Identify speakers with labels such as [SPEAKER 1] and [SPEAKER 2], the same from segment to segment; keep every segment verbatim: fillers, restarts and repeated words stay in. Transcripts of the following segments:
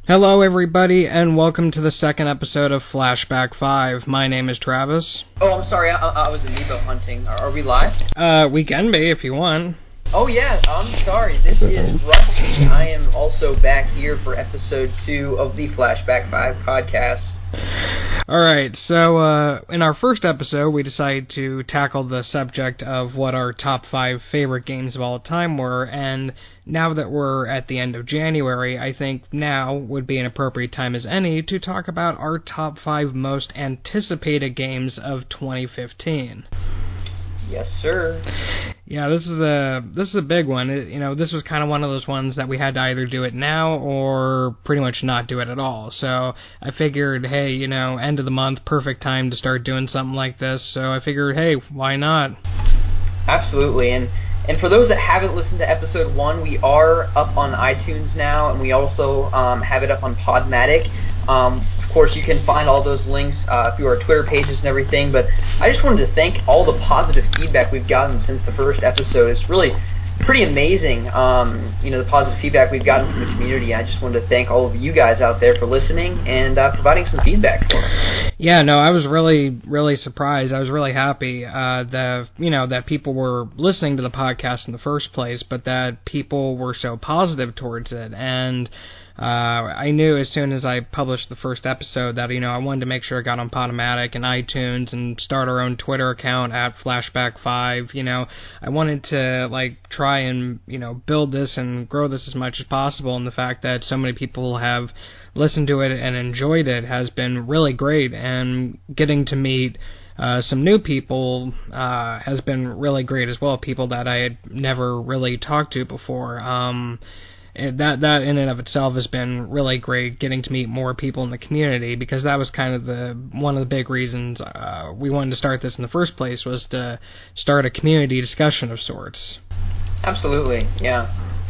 [SPEAKER 1] Hello everybody, and welcome to the second episode of Flashback five. My name is Travis.
[SPEAKER 2] Oh, I'm sorry, I, I was amiibo hunting. Are, are we live?
[SPEAKER 1] Uh, we can be if you want.
[SPEAKER 2] Oh yeah, I'm sorry, this is Rusty. I am also back here for episode two of the Flashback five podcast.
[SPEAKER 1] Alright, so uh, in our first episode, we decided to tackle the subject of what our top five favorite games of all time were, and now that we're at the end of January, I think now would be an appropriate time as any to talk about our top five most anticipated games of twenty fifteen.
[SPEAKER 2] Yes, sir.
[SPEAKER 1] Yeah, this is a this is a big one. It, you know, this was kind of one of those ones that we had to either do it now or pretty much not do it at all. So I figured, hey, you know, end of the month, perfect time to start doing something like this. So I figured, hey, why not?
[SPEAKER 2] Absolutely, and and for those that haven't listened to episode one, we are up on iTunes now, and we also um, have it up on Podmatic. Um, of course, you can find all those links uh, through our Twitter pages and everything, but I just wanted to thank all the positive feedback we've gotten since the first episode. It's really pretty amazing, um, you know, the positive feedback we've gotten from the community. I just wanted to thank all of you guys out there for listening and uh, providing some feedback for us.
[SPEAKER 1] Yeah, no, I was really, really surprised. I was really happy uh, that, you know, that people were listening to the podcast in the first place, but that people were so positive towards it. And Uh, I knew as soon as I published the first episode that, you know, I wanted to make sure it got on Podomatic and iTunes and start our own Twitter account at Flashback five, you know. I wanted to, like, try and, you know, build this and grow this as much as possible, and the fact that so many people have listened to it and enjoyed it has been really great, and getting to meet Uh, some new people uh, has been really great as well, people that I had never really talked to before. Um, that that in and of itself has been really great, getting to meet more people in the community, because that was kind of the one of the big reasons uh, we wanted to start this in the first place, was to start a community discussion of sorts.
[SPEAKER 2] Absolutely, yeah.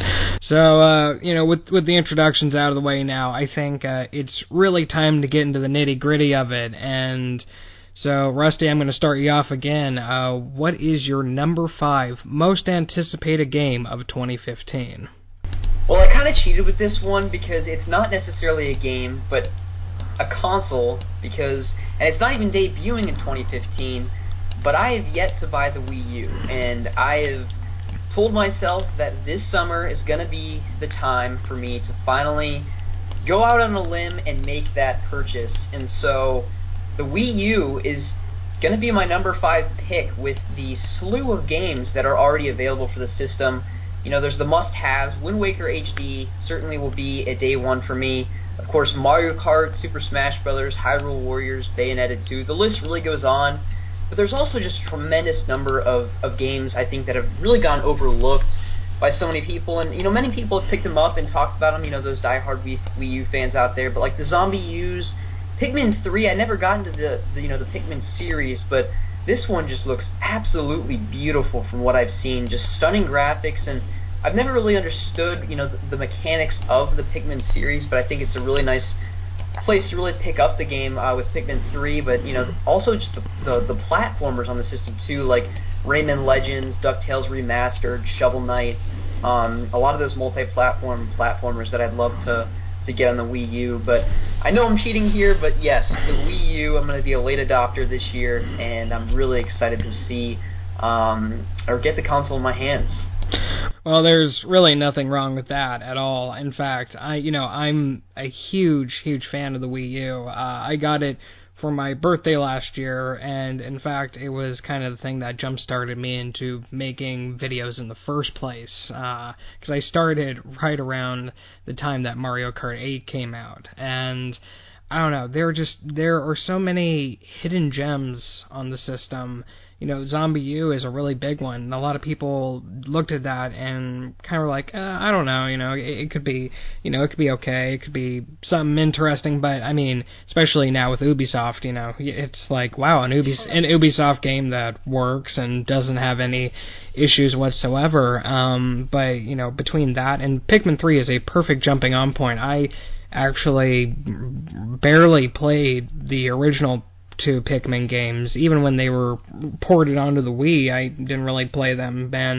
[SPEAKER 1] So, uh, you know, with with the introductions out of the way now, I think uh, it's really time to get into the nitty-gritty of it. And so, Rusty, I'm going to start you off again. Uh, what is your number five most anticipated game of twenty fifteen?
[SPEAKER 2] Well, I kind of cheated with this one because it's not necessarily a game, but a console, because, and it's not even debuting in twenty fifteen, but I have yet to buy the Wii U, and I have told myself that this summer is going to be the time for me to finally go out on a limb and make that purchase. And so the Wii U is going to be my number five pick, with the slew of games that are already available for the system. You know, there's the must-haves. Wind Waker H D certainly will be a day one for me. Of course, Mario Kart, Super Smash Bros., Hyrule Warriors, Bayonetta two. The list really goes on. But there's also just a tremendous number of, of games, I think, that have really gone overlooked by so many people. And, you know, many people have picked them up and talked about them, you know, those diehard Wii, Wii U fans out there. But, like, the Zombie U's, Pikmin three, I never got into the, the, you know, the Pikmin series, but this one just looks absolutely beautiful from what I've seen. Just stunning graphics, and I've never really understood, you know, the, the mechanics of the Pikmin series, but I think it's a really nice place to really pick up the game uh, with Pikmin three. But, you know, also just the, the, the platformers on the system too, like Rayman Legends, DuckTales Remastered, Shovel Knight, um, a lot of those multi-platform platformers that I'd love to to get on the Wii U. But I know I'm cheating here, but yes, the Wii U, I'm going to be a late adopter this year, and I'm really excited to see um, or get the console in my hands.
[SPEAKER 1] Well, there's really nothing wrong with that at all. In fact, I, you know, I'm a huge, huge fan of the Wii U. Uh, I got it for my birthday last year, and in fact, it was kind of the thing that jump-started me into making videos in the first place, because uh, I started right around the time that Mario Kart eight came out, and I don't know, there are just, there are so many hidden gems on the system. You know, Zombie U is a really big one, and a lot of people looked at that and kind of like, uh, I don't know, you know, it, it could be, you know, it could be okay, it could be something interesting, but, I mean, especially now with Ubisoft, you know, it's like, wow, an, Ubis- an Ubisoft game that works and doesn't have any issues whatsoever, um, but, you know, between that and Pikmin three is a perfect jumping on point. I actually barely played the original two Pikmin games. Even when they were ported onto the Wii, I didn't really play them. And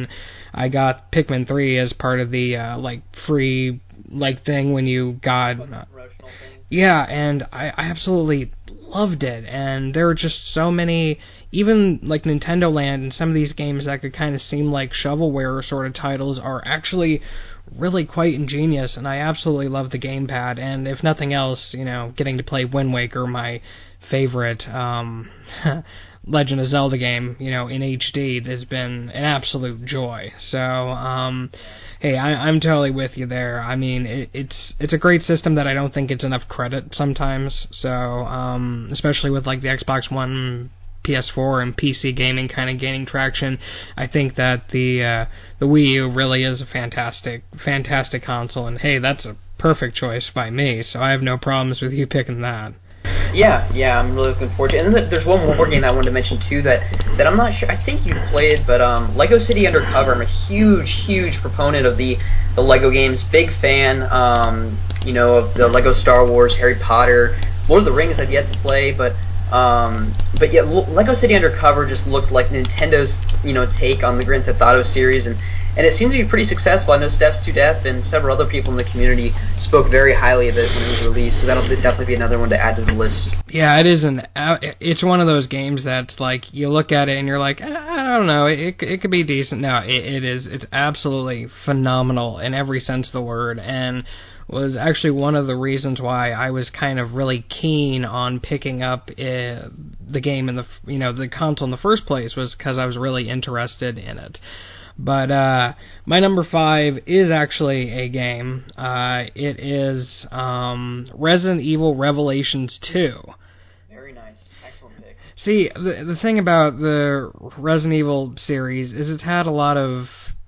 [SPEAKER 1] I got Pikmin three as part of the uh, like free like thing when you got. Uh, yeah, and I, I absolutely loved it. And there are just so many, even like Nintendo Land and some of these games that could kind of seem like shovelware sort of titles are actually really quite ingenious, and I absolutely love the gamepad, and if nothing else, you know, getting to play Wind Waker, my favorite um, Legend of Zelda game, you know, in H D, has been an absolute joy. So, um, hey, I, I'm totally with you there. I mean, it, it's it's a great system that I don't think gets enough credit sometimes, so, um, especially with, like, the Xbox One, P S four and P C gaming kind of gaining traction. I think that the uh, the Wii U really is a fantastic, fantastic console, and hey, that's a perfect choice by me, so I have no problems with you picking that.
[SPEAKER 2] Yeah, yeah, I'm really looking forward to it. And then there's one more game I wanted to mention, too, that, that I'm not sure, I think you've played, but um, Lego City Undercover, I'm a huge, huge proponent of the, the Lego games, big fan, um, you know, of the Lego Star Wars, Harry Potter, Lord of the Rings I've yet to play, but Um, but yeah, Lego City Undercover just looked like Nintendo's, you know, take on the Grand Theft Auto series, and, and it seemed to be pretty successful. I know Steph's two Death and several other people in the community spoke very highly of it when it was released, so that'll definitely be another one to add to the list.
[SPEAKER 1] Yeah, it is an, it's one of those games that's like, you look at it and you're like, I don't know, it it could be decent. No, it, it is, it's absolutely phenomenal in every sense of the word, and was actually one of the reasons why I was kind of really keen on picking up uh, the game in the, you know, the console in the first place, was because I was really interested in it. But uh, my number five is actually a game. Uh, it is um, Resident Evil Revelations two.
[SPEAKER 2] Very nice. Excellent pick.
[SPEAKER 1] See, the, the thing about the Resident Evil series is it's had a lot of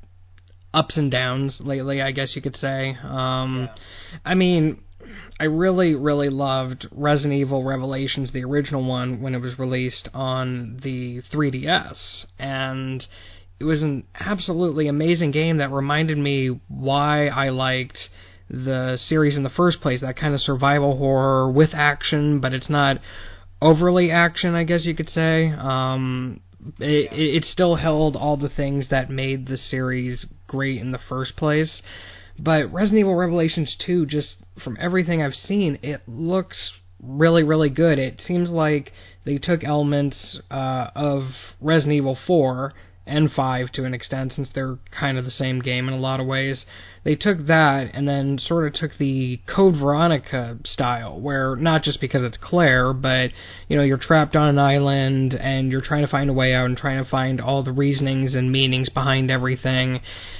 [SPEAKER 1] ups and downs lately, I guess you could say. Um, yeah. I mean, I really, really loved Resident Evil Revelations, the original one, when it was released on the three D S, and it was an absolutely amazing game that reminded me why I liked the series in the first place, that kind of survival horror with action, but it's not overly action, I guess you could say. Um, It, it still held all the things that made the series great in the first place. But Resident Evil Revelations two, just from everything I've seen, it looks really, really good. It seems like they took elements uh, of Resident Evil four and five to an extent, since they're kind of the same game in a lot of ways. They took that and then sort of took the Code Veronica style, where not just because it's Claire, but, you know, you're trapped on an island and you're trying to find a way out and trying to find all the reasonings and meanings behind everything.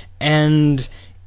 [SPEAKER 1] And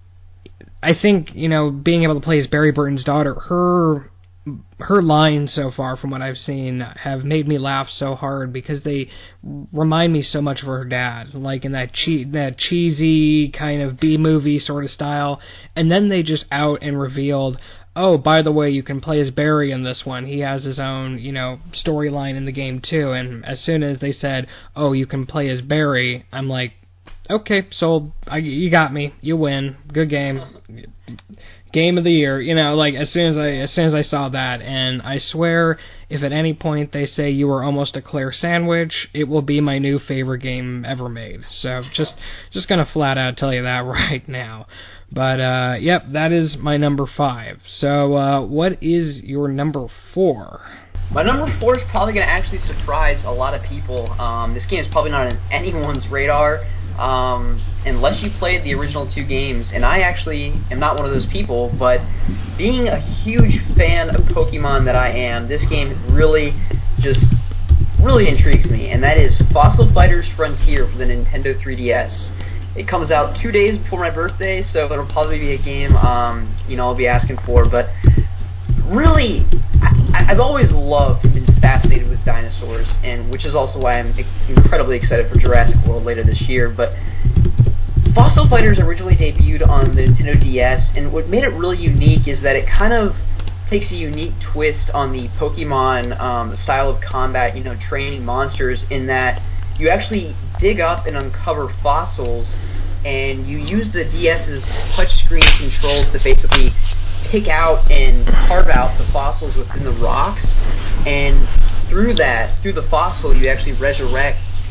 [SPEAKER 1] I think, you know, being able to play as Barry Burton's daughter, her her lines so far, from what I've seen, have made me laugh so hard because they remind me so much of her dad, like in that che- that cheesy kind of B-movie sort of style. And then they just out and revealed, oh, by the way, you can play as Barry in this one. He has his own, you know, storyline in the game too. And as soon as they said, oh, you can play as Barry, I'm like, okay, sold. I, you got me. You win. Good game. Game of the year. You know, like as soon as I as soon as I saw that, and I swear, if at any point they say you were almost a Claire sandwich, it will be my new favorite game ever made. So just just gonna flat out tell you that right now. But uh, yep, that is my number five. So uh, what is your number four?
[SPEAKER 2] My number four is probably going to actually surprise a lot of people. Um, this game is probably not on anyone's radar um, unless you played the original two games. And I actually am not one of those people, but being a huge fan of Pokemon that I am, this game really just really intrigues me. And that is Fossil Fighters Frontier for the Nintendo three D S. It comes out two days before my birthday, so it'll probably be a game um, you know, I'll be asking for. But really, I, I've always loved and been fascinated with dinosaurs, and which is also why I'm incredibly excited for Jurassic World later this year. But Fossil Fighters originally debuted on the Nintendo D S, and what made it really unique is that it kind of takes a unique twist on the Pokemon um, style of combat, you know, training monsters, in that you actually dig up and uncover fossils, and you use the DS's touchscreen controls to basically pick out and carve out the fossils within the rocks, and through that, through the fossil, you actually resurrect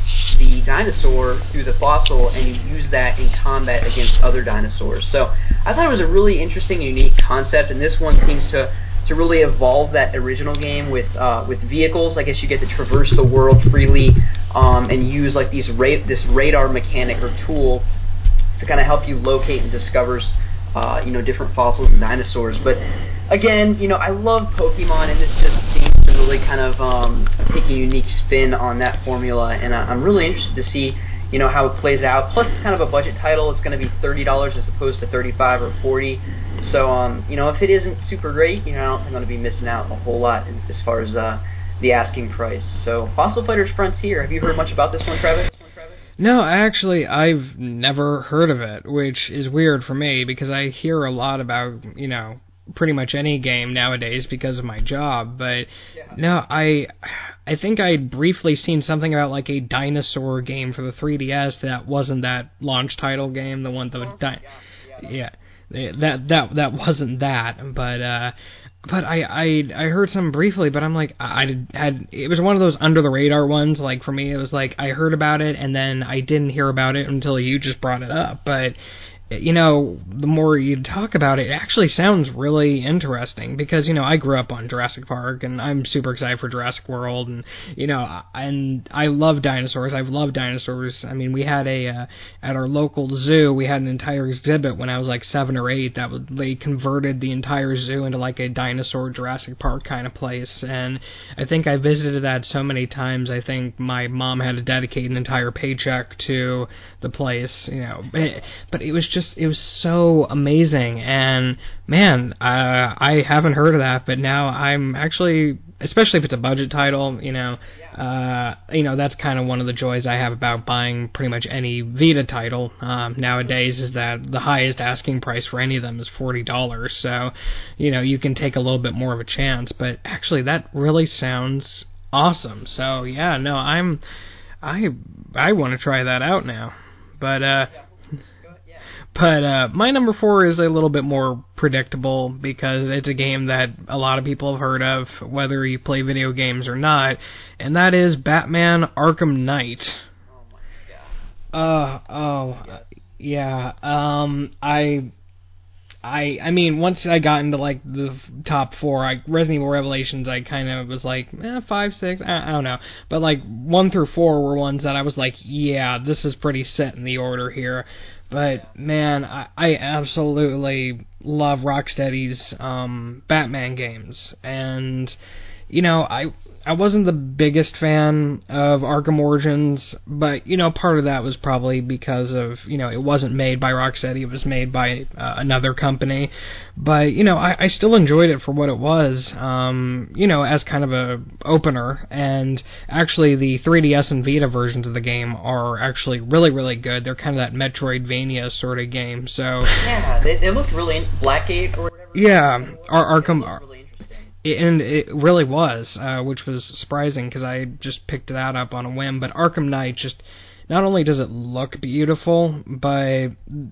[SPEAKER 2] the dinosaur through the fossil, and you use that in combat against other dinosaurs. So I thought it was a really interesting, unique concept, and this one seems to to really evolve that original game with uh, with vehicles. I guess you get to traverse the world freely um, and use like these ra- this radar mechanic or tool to kind of help you locate and discover uh, you know different fossils and dinosaurs. But again, you know I love Pokemon, and this just seems to really kind of um, take a unique spin on that formula, and I- I'm really interested to see you know how it plays out. Plus, it's kind of a budget title. It's going to be thirty dollars as opposed to thirty-five or forty. So, um, you know, if it isn't super great, you know, I don't think I'm going to be missing out a whole lot in, as far as uh, the asking price. So, Fossil Fighters Frontier. Have you heard much about this one, Travis?
[SPEAKER 1] No, actually, I've never heard of it, which is weird for me because I hear a lot about, you know, pretty much any game nowadays because of my job, but yeah. no, I I think I'd briefly seen something about like a dinosaur game for the three D S that wasn't that launch title game, the one that would di- yeah, yeah, that that that wasn't that, but uh but I, I I heard some briefly, but I'm like I had it was one of those under the radar ones. Like for me, it was like I heard about it and then I didn't hear about it until you just brought it up, but. You know, the more you talk about it, it actually sounds really interesting because, you know, I grew up on Jurassic Park and I'm super excited for Jurassic World and, you know, and I love dinosaurs. I've loved dinosaurs. I mean, we had a, uh, at our local zoo, we had an entire exhibit when I was like seven or eight that would, they converted the entire zoo into like a dinosaur Jurassic Park kind of place. And I think I visited that so many times, I think my mom had to dedicate an entire paycheck to the place, you know, but, but it was just it was so amazing, and man, uh, I haven't heard of that, but now I'm actually, especially if it's a budget title, you know, uh, you know that's kind of one of the joys I have about buying pretty much any Vita title um, nowadays is that the highest asking price for any of them is forty dollars, so you know you can take a little bit more of a chance, but actually that really sounds awesome. So yeah, no, I'm I I want to try that out now, but uh. But uh, my number four is a little bit more predictable because it's a game that a lot of people have heard of, whether you play video games or not, and that is Batman Arkham Knight.
[SPEAKER 2] Oh my god.
[SPEAKER 1] Uh, oh, yes. yeah. Um, I, I, I mean, once I got into like the top four, like Resident Evil Revelations, I kind of was like, eh, five, six, I, I don't know. But like one through four were ones that I was like, yeah, this is pretty set in the order here. But, man, I, I absolutely love Rocksteady's um, Batman games. And, you know, I I wasn't the biggest fan of Arkham Origins, but, you know, part of that was probably because of, you know, it wasn't made by Rocksteady, it was made by uh, another company. But, you know, I, I still enjoyed it for what it was, um, you know, as kind of a opener. And actually, the three D S and Vita versions of the game are actually really, really good. They're kind of that Metroidvania sort of game, so...
[SPEAKER 2] Yeah, they, they looked really... Blackgate or whatever?
[SPEAKER 1] Yeah, Ar- Arkham...
[SPEAKER 2] Ar- really
[SPEAKER 1] And it really was, uh, which was surprising because I just picked that up on a whim. But Arkham Knight just, not only does it look beautiful, but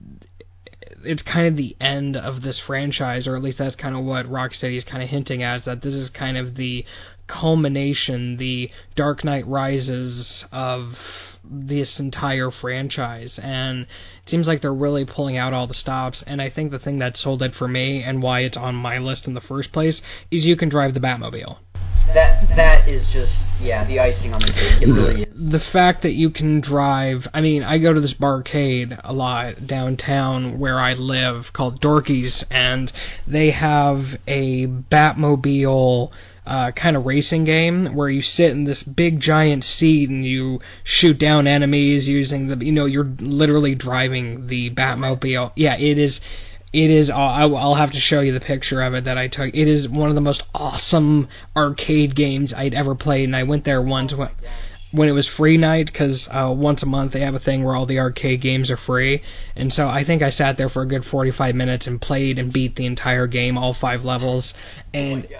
[SPEAKER 1] it's kind of the end of this franchise, or at least that's kind of what Rocksteady is kind of hinting at, is that this is kind of the culmination, the Dark Knight Rises of this entire franchise, and it seems like they're really pulling out all the stops. And I think the thing that sold it for me and why it's on my list in the first place is you can drive the Batmobile.
[SPEAKER 2] That that is just, yeah, the icing on the cake. It really is.
[SPEAKER 1] The fact that you can drive, I mean, I go to this barcade a lot downtown where I live called Dorky's, and they have a Batmobile uh, kind of racing game where you sit in this big giant seat and you shoot down enemies using the, you know, you're literally driving the Batmobile. Yeah, it is... It is, I'll, I'll have to show you the picture of it that I took. It is one of the most awesome arcade games I'd ever played, and I went there once when, when it was free night, because uh, once a month they have a thing where all the arcade games are free, and so I think I sat there for a good forty-five minutes and played and beat the entire game, all five levels, and...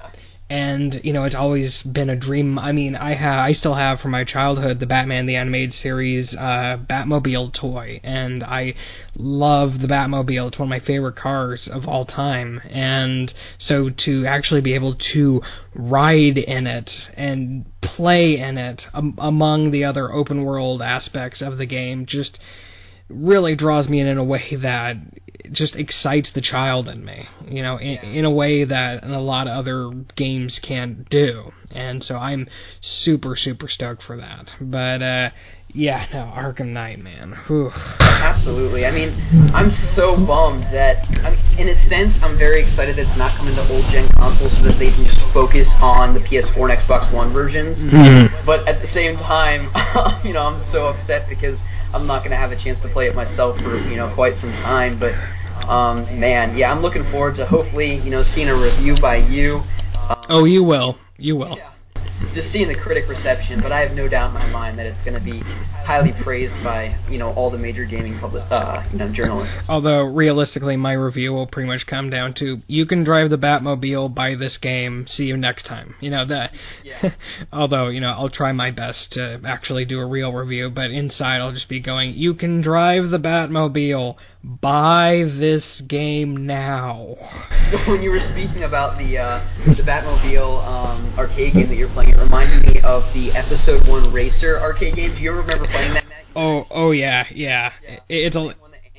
[SPEAKER 1] and you know it's always been a dream. I mean, I have, I still have from my childhood the Batman the Animated Series uh, Batmobile toy, and I love the Batmobile. It's one of my favorite cars of all time, and so to actually be able to ride in it and play in it um, among the other open world aspects of the game just really draws me in in a way that just excites the child in me, you know, in, in a way that a lot of other games can't do. And so I'm super, super stoked for that. But, uh, yeah, no, Arkham Knight, man. Whew.
[SPEAKER 2] Absolutely. I mean, I'm so bummed that, I mean, in a sense, I'm very excited that it's not coming to old-gen consoles so that they can just focus on the P S four and Xbox One versions. Mm-hmm. But at the same time, you know, I'm so upset because I'm not going to have a chance to play it myself for, you know, quite some time. But, um, man, yeah, I'm looking forward to hopefully, you know, seeing a review by you. Um,
[SPEAKER 1] oh, you will. You will.
[SPEAKER 2] Yeah. Just seeing the critic reception, but I have no doubt in my mind that it's going to be highly praised by, you know, all the major gaming public, uh, you know, journalists.
[SPEAKER 1] Although, realistically, my review will pretty much come down to, you can drive the Batmobile, buy this game, see you next time. You know, that. Yeah. Although, you know, I'll try my best to actually do a real review, but inside I'll just be going, you can drive the Batmobile, buy this game now.
[SPEAKER 2] When you were speaking about the, uh, the Batmobile um, arcade game that you're playing, it reminded me of the Episode One Racer arcade game. Do you remember playing that, Matt?
[SPEAKER 1] Oh, oh yeah, yeah. yeah it, it's a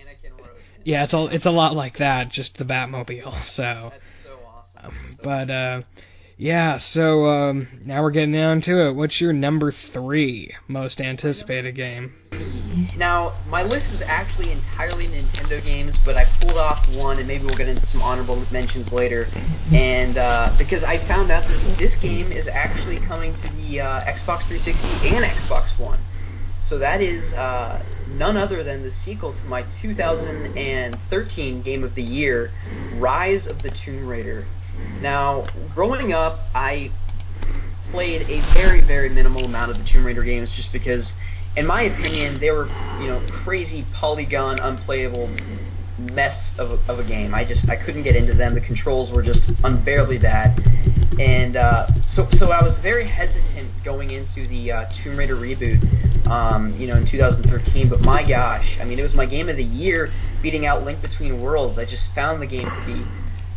[SPEAKER 1] yeah, it's a it's a lot like that, just the Batmobile. So,
[SPEAKER 2] that's so awesome.
[SPEAKER 1] Um,
[SPEAKER 2] so
[SPEAKER 1] but uh, yeah. So um, now we're getting down to it. What's your number three most anticipated game?
[SPEAKER 2] Now, my list was actually entirely Nintendo games, but I pulled off one, and maybe we'll get into some honorable mentions later. And uh, because I found out that this game is actually coming to the uh, Xbox three sixty and Xbox One. So that is uh, none other than the sequel to my two thousand thirteen Game of the Year, Rise of the Tomb Raider. Now, growing up, I played a very, very minimal amount of the Tomb Raider games just because, in my opinion, they were, you know, crazy polygon, unplayable mess of a, of a game. I just I couldn't get into them. The controls were just unbearably bad, and uh, so so I was very hesitant going into the uh, Tomb Raider reboot, um, you know, in two thousand thirteen. But my gosh, I mean, it was my game of the year, beating out Link Between Worlds. I just found the game to be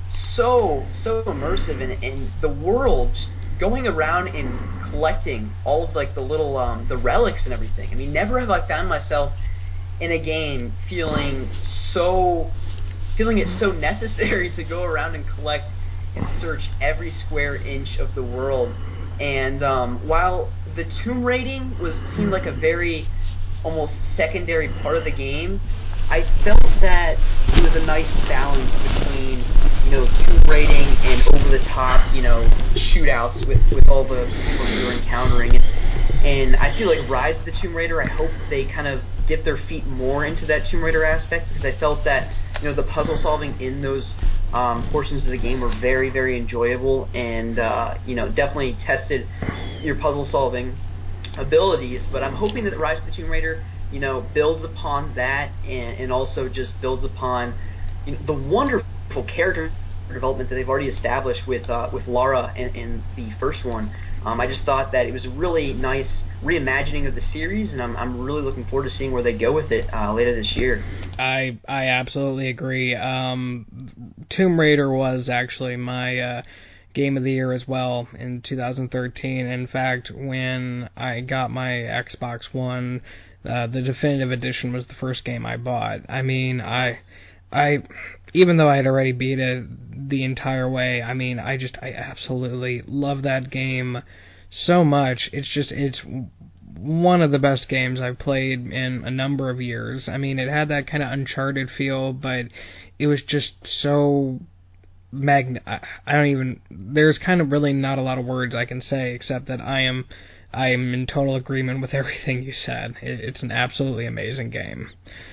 [SPEAKER 2] so so immersive, and and the world just going around and collecting all of like the little um, the relics and everything. I mean, never have I found myself in a game feeling so feeling it so necessary to go around and collect and search every square inch of the world. And um, while the tomb raiding was seemed like a very almost secondary part of the game, I felt that it was a nice balance between, you know, tomb raiding and over the top, you know, shootouts with, with all the people you're encountering. And I feel like Rise of the Tomb Raider, I hope they kind of dip their feet more into that Tomb Raider aspect, because I felt that, you know, the puzzle solving in those um, portions of the game were very, very enjoyable, and uh, you know, definitely tested your puzzle solving abilities. But I'm hoping that Rise of the Tomb Raider, you know, builds upon that, and, and also just builds upon, you know, the wonderful character development that they've already established with uh, with Lara in, in the first one. Um, I just thought that it was a really nice reimagining of the series, and I'm I'm really looking forward to seeing where they go with it uh, later this year.
[SPEAKER 1] I I absolutely agree. Um, Tomb Raider was actually my uh, game of the year as well in two thousand thirteen. In fact, when I got my Xbox One, uh, the definitive edition was the first game I bought. I mean, I. I, even though I had already beat it the entire way, I mean, I just, I absolutely love that game so much. It's just, it's one of the best games I've played in a number of years. I mean, it had that kind of Uncharted feel, but it was just so magn. I don't even, there's kind of really not a lot of words I can say, except that I am, I am in total agreement with everything you said. It, it's an absolutely amazing game.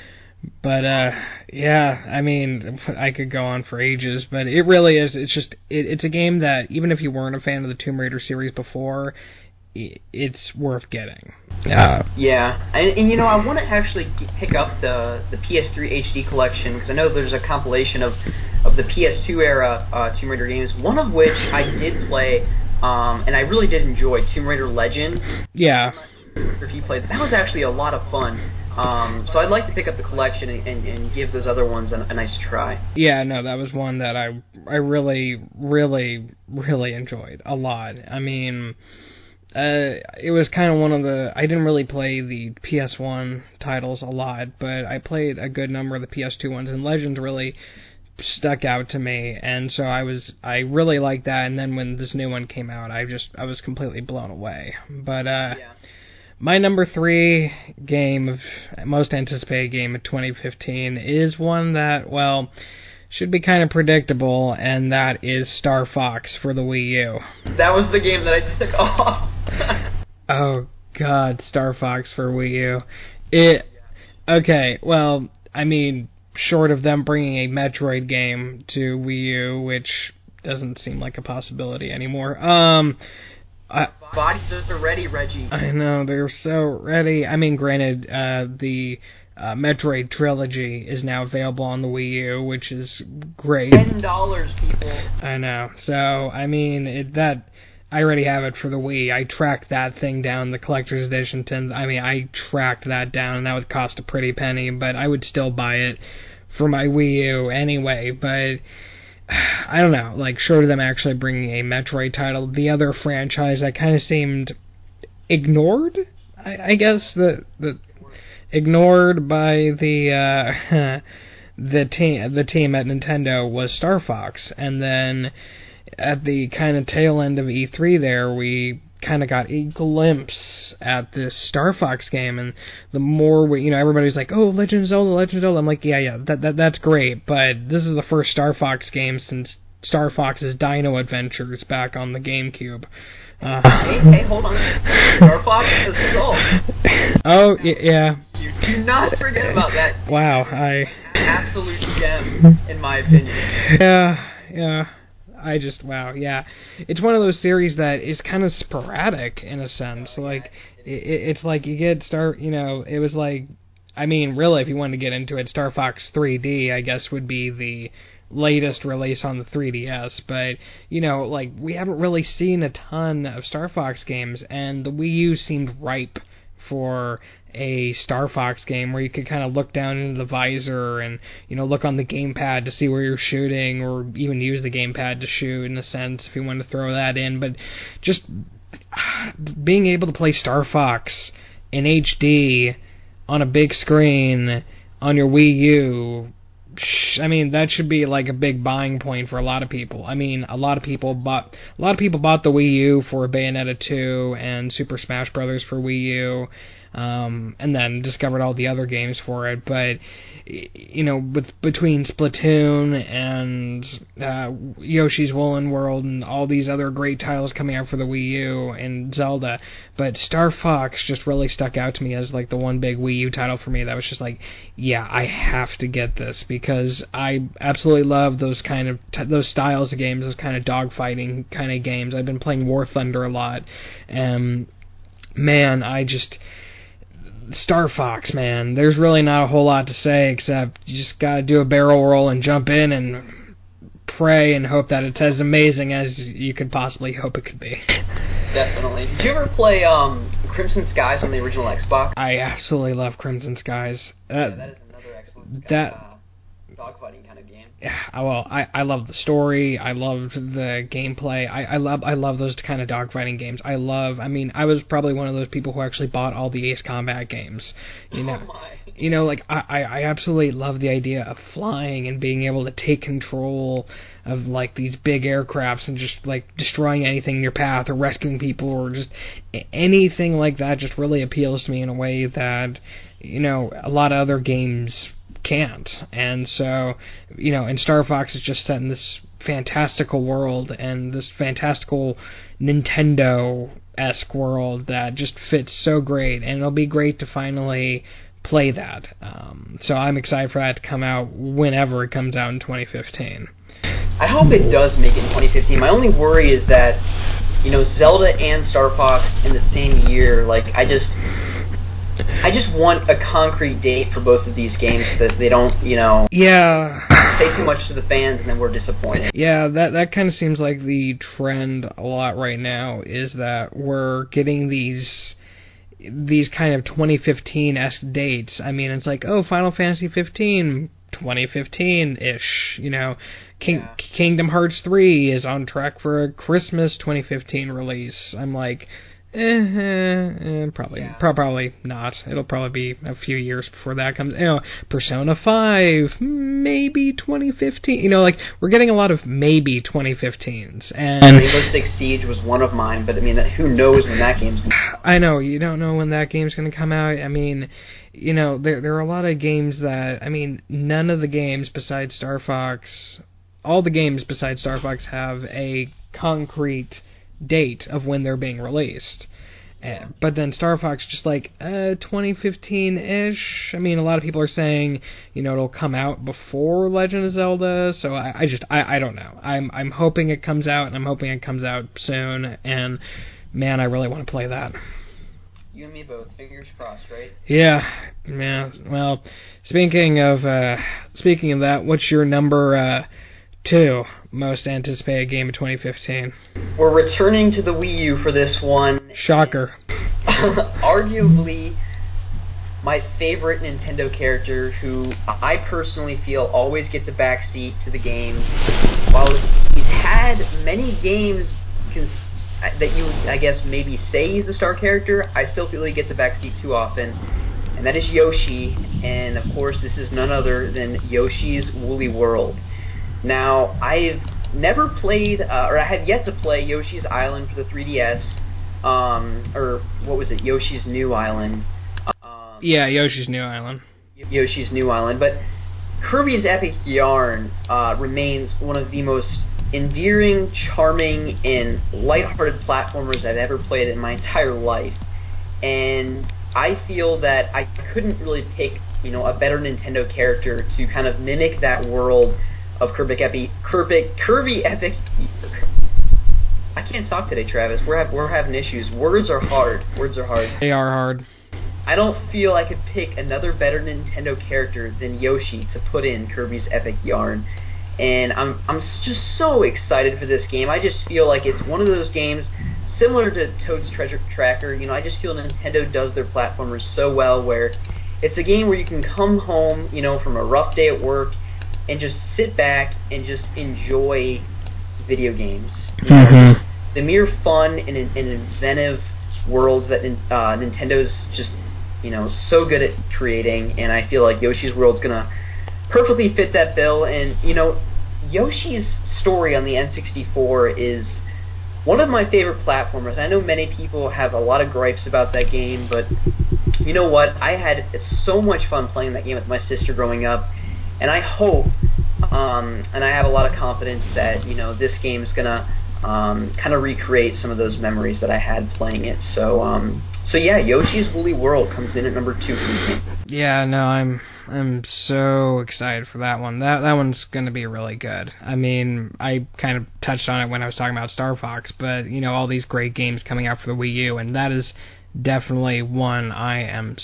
[SPEAKER 1] But, uh, yeah, I mean, I could go on for ages, but it really is, it's just, it, it's a game that, even if you weren't a fan of the Tomb Raider series before, it, it's worth getting.
[SPEAKER 2] Uh, yeah, and, and you know, I want to actually pick up the, the P S three H D collection, because I know there's a compilation of of the P S two era uh, Tomb Raider games, one of which I did play, um, and I really did enjoy, Tomb Raider Legends.
[SPEAKER 1] Yeah.
[SPEAKER 2] I'm not sure if you played. That was actually a lot of fun. Um, so I'd like to pick up the collection and, and, and give those other ones a, a nice try.
[SPEAKER 1] Yeah, no, that was one that I I really, really, really enjoyed a lot. I mean, uh, it was kind of one of the... I didn't really play the P S one titles a lot, but I played a good number of the P S two ones, and Legends really stuck out to me, and so I was I really liked that. And then when this new one came out, I just I was completely blown away. But uh,
[SPEAKER 2] yeah.
[SPEAKER 1] My number three game of most anticipated game of twenty fifteen is one that, well, should be kind of predictable, and that is Star Fox for the Wii U.
[SPEAKER 2] That was the game that I took off.
[SPEAKER 1] Oh God, Star Fox for Wii U. It okay. Well, I mean, short of them bringing a Metroid game to Wii U, which doesn't seem like a possibility anymore. Um.
[SPEAKER 2] I, Bodies are ready, Reggie.
[SPEAKER 1] I know, they're so ready. I mean, granted, uh, the uh, Metroid trilogy is now available on the Wii U, which is great.
[SPEAKER 2] Ten dollars, people.
[SPEAKER 1] I know. So, I mean, it, that I already have it for the Wii. I tracked that thing down, the collector's edition. ten, I mean, I tracked that down, and that would cost a pretty penny, but I would still buy it for my Wii U anyway. But I don't know, like, short of them actually bringing a Metroid title, the other franchise that kind of seemed ignored, I, I guess, the, the ignored by the uh, the team the team at Nintendo was Star Fox, and then at the kind of tail end of E three there, we kind of got a glimpse at this Star Fox game, and the more we, you know, everybody's like, oh, Legend of Zelda, Legend of Zelda. I'm like, yeah, yeah, that, that that's great, but this is the first Star Fox game since Star Fox's Dino Adventures back on the GameCube. Uh,
[SPEAKER 2] hey, hey, hold on. Star Fox is sold.
[SPEAKER 1] Oh, y- yeah.
[SPEAKER 2] You do not forget about that.
[SPEAKER 1] Wow, I...
[SPEAKER 2] Absolute gem, in my opinion.
[SPEAKER 1] Yeah, yeah. I just, wow, yeah. It's one of those series that is kind of sporadic, in a sense. Like, it, it's like you get Star, you know, it was like, I mean, really, if you wanted to get into it, Star Fox three D, I guess, would be the latest release on the three D S. But, you know, like, we haven't really seen a ton of Star Fox games, and the Wii U seemed ripe for a Star Fox game where you could kind of look down into the visor and, you know, look on the gamepad to see where you're shooting, or even use the gamepad to shoot, in a sense, if you want to throw that in. But just being able to play Star Fox in H D on a big screen on your Wii U, I mean, that should be like a big buying point for a lot of people. I mean, a lot of people bought a lot of people bought the Wii U for Bayonetta two and Super Smash Brothers for Wii U, um, and then discovered all the other games for it. But you know, with between Splatoon and uh, Yoshi's Woolen World and all these other great titles coming out for the Wii U and Zelda, but Star Fox just really stuck out to me as like the one big Wii U title for me that was just like, yeah, I have to get this, because I absolutely love those kind of t- those styles of games, those kind of dogfighting kind of games. I've been playing War Thunder a lot, and man, I just Star Fox, man, there's really not a whole lot to say except you just gotta do a barrel roll and jump in and pray and hope that it's as amazing as you could possibly hope it could be.
[SPEAKER 2] Definitely. Did you ever play um, Crimson Skies on the original Xbox?
[SPEAKER 1] I absolutely love Crimson Skies. Uh,
[SPEAKER 2] yeah, that is another excellent
[SPEAKER 1] that,
[SPEAKER 2] uh, dogfighting kind of game.
[SPEAKER 1] Yeah, well, I, I love the story. I loved the gameplay. I, I love I love those kind of dogfighting games. I love. I mean, I was probably one of those people who actually bought all the Ace Combat games. You know,
[SPEAKER 2] oh my.
[SPEAKER 1] you know, like I, I, I absolutely love the idea of flying and being able to take control of like these big aircrafts and just like destroying anything in your path or rescuing people or just anything like that. Just really appeals to me in a way that, you know, a lot of other games can't. And so, you know, and Star Fox is just set in this fantastical world and this fantastical Nintendo-esque world that just fits so great, and it'll be great to finally play that. Um, so I'm excited for that to come out whenever it comes out in twenty fifteen.
[SPEAKER 2] I hope it does make it in twenty fifteen. My only worry is that, you know, Zelda and Star Fox in the same year, like, I just... I just want a concrete date for both of these games so that they don't, you know,
[SPEAKER 1] yeah,
[SPEAKER 2] say too much to the fans and then we're disappointed.
[SPEAKER 1] Yeah, that that kind of seems like the trend a lot right now, is that we're getting these these kind of twenty fifteen-esque dates. I mean, it's like, oh, Final Fantasy fifteen, twenty fifteen-ish, you know. King,
[SPEAKER 2] yeah.
[SPEAKER 1] Kingdom Hearts three is on track for a Christmas twenty fifteen release. I'm like, eh, eh, eh probably,
[SPEAKER 2] yeah.
[SPEAKER 1] pro- probably not. It'll probably be a few years before that comes. You know, Persona five, maybe twenty fifteen. You know, like, we're getting a lot of maybe twenty fifteens. And
[SPEAKER 2] Rainbow Six Siege was one of mine, but I mean, who knows when that game's going to come out.
[SPEAKER 1] I know, you don't know when that game's going to come out. I mean, you know, there there are a lot of games that, I mean, none of the games besides Star Fox, all the games besides Star Fox have a concrete date of when they're being released. Uh, but then Star Fox, just like, uh, twenty fifteen-ish. I mean, a lot of people are saying, you know, it'll come out before Legend of Zelda, so I, I just, I, I don't know. I'm I'm hoping it comes out, and I'm hoping it comes out soon, and, man, I really want to play that.
[SPEAKER 2] You and me both. Fingers crossed, right?
[SPEAKER 1] Yeah, yeah. Well, speaking of, uh, speaking of that, what's your number, uh, two most anticipated game of twenty fifteen?
[SPEAKER 2] We're returning to the Wii U for this one.
[SPEAKER 1] Shocker.
[SPEAKER 2] Arguably my favorite Nintendo character, who I personally feel always gets a backseat to the games. While he's had many games cons- that you, I guess, maybe say he's the star character, I still feel he gets a backseat too often. And that is Yoshi, and of course this is none other than Yoshi's Woolly World. Now, I've never played, uh, or I have yet to play Yoshi's Island for the three D S, um, or what was it, Yoshi's New Island. Um,
[SPEAKER 1] yeah, Yoshi's New Island.
[SPEAKER 2] Yoshi's New Island, but Kirby's Epic Yarn uh, remains one of the most endearing, charming, and lighthearted platformers I've ever played in my entire life. And I feel that I couldn't really pick, you know, a better Nintendo character to kind of mimic that world of Kirby Epic, Kirby, Kirby Epic. I can't talk today, Travis. We're ha- we're having issues. Words are hard. Words are hard.
[SPEAKER 1] They are hard.
[SPEAKER 2] I don't feel I could pick another better Nintendo character than Yoshi to put in Kirby's Epic Yarn, and I'm I'm just so excited for this game. I just feel like it's one of those games similar to Toad's Treasure Tracker. You know, I just feel Nintendo does their platformers so well, where it's a game where you can come home, you know, from a rough day at work, and just sit back and just enjoy video games. You know,
[SPEAKER 1] mm-hmm.
[SPEAKER 2] just the mere fun and, and inventive worlds that uh, Nintendo's just, you know, so good at creating, and I feel like Yoshi's World's gonna perfectly fit that bill. And, you know, Yoshi's story on the N sixty-four is one of my favorite platformers. I know many people have a lot of gripes about that game, but you know what? I had so much fun playing that game with my sister growing up, and I hope, um, and I have a lot of confidence that, you know, this game is gonna um, kind of recreate some of those memories that I had playing it. So, um, so yeah, Yoshi's Woolly World comes in at number two for me.
[SPEAKER 1] Yeah, no, I'm I'm so excited for that one. That that one's gonna be really good. I mean, I kind of touched on it when I was talking about Star Fox, but you know, all these great games coming out for the Wii U, and that is definitely one I am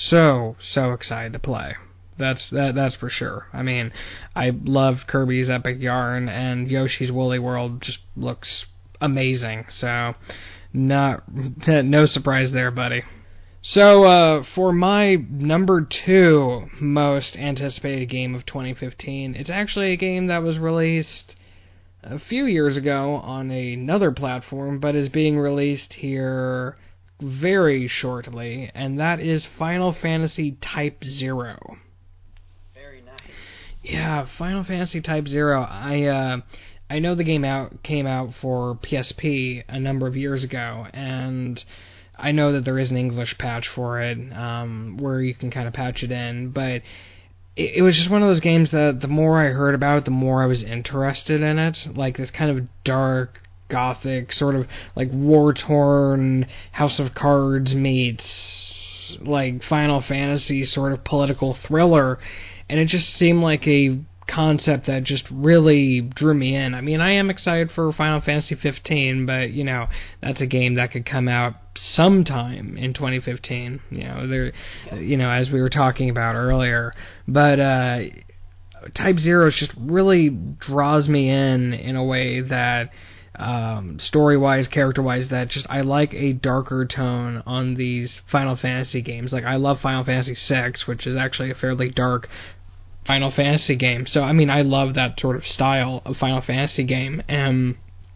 [SPEAKER 1] so so excited to play. That's that that's for sure. I mean, I love Kirby's Epic Yarn, and Yoshi's Woolly World just looks amazing. So, not no surprise there, buddy. So, uh, for my number two most anticipated game of twenty fifteen, it's actually a game that was released a few years ago on another platform, but is being released here very shortly, and that is Final Fantasy Type Zero.
[SPEAKER 2] Very nice.
[SPEAKER 1] Yeah, Final Fantasy Type Zero. I uh, I know the game out came out for P S P a number of years ago, and I know that there is an English patch for it, um, where you can kind of patch it in, but it, it was just one of those games that the more I heard about it, the more I was interested in it. Like this kind of dark, gothic, sort of like war-torn House of Cards meets like Final Fantasy sort of political thriller, and it just seemed like a concept that just really drew me in. I mean, I am excited for Final Fantasy fifteen, but, you know, that's a game that could come out sometime in twenty fifteen, you know, there, you know, as we were talking about earlier. But uh, Type Zero just really draws me in in a way that, um, story-wise, character-wise, that just I like a darker tone on these Final Fantasy games. Like, I love Final Fantasy six, which is actually a fairly dark Final Fantasy game. So, I mean, I love that sort of style of Final Fantasy game, and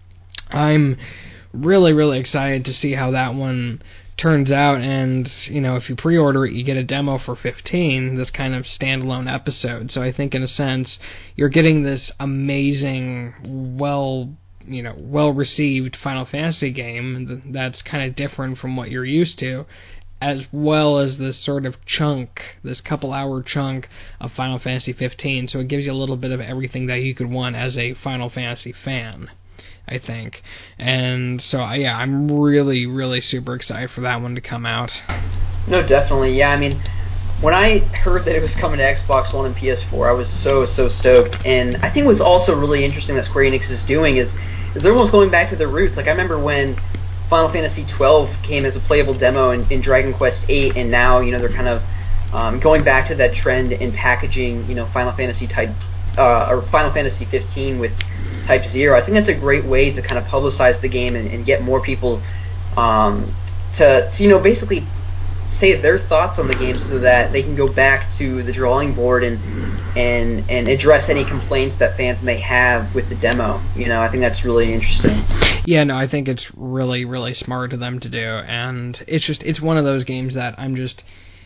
[SPEAKER 1] I'm really, really excited to see how that one turns out. And, you know, if you pre-order it, you get a demo for fifteen, this kind of standalone episode. So I think, in a sense, you're getting this amazing, well, you know, well-received Final Fantasy game that's kind of different from what you're used to, as well as this sort of chunk, this couple-hour chunk of Final Fantasy fifteen. So it gives you a little bit of everything that you could want as a Final Fantasy fan, I think. And so, yeah, I'm really, really super excited for that one to come out.
[SPEAKER 2] No, definitely. Yeah, I mean, when I heard that it was coming to Xbox One and P S four, I was so, so stoked. And I think what's also really interesting that Square Enix is doing is, is they're almost going back to their roots. Like, I remember when Final Fantasy twelve came as a playable demo in, in Dragon Quest eight, and now, you know, they're kind of um, going back to that trend in packaging, you know, Final Fantasy type, uh, or Final Fantasy fifteen with Type Zero. I think that's a great way to kind of publicize the game and, and get more people um, to, to, you know, basically say their thoughts on the game, so that they can go back to the drawing board and and and address any complaints that fans may have with the demo. You know, I think that's really interesting.
[SPEAKER 1] Yeah, no, I think it's really, really smart of them to do, and it's just, it's one of those games that I'm just,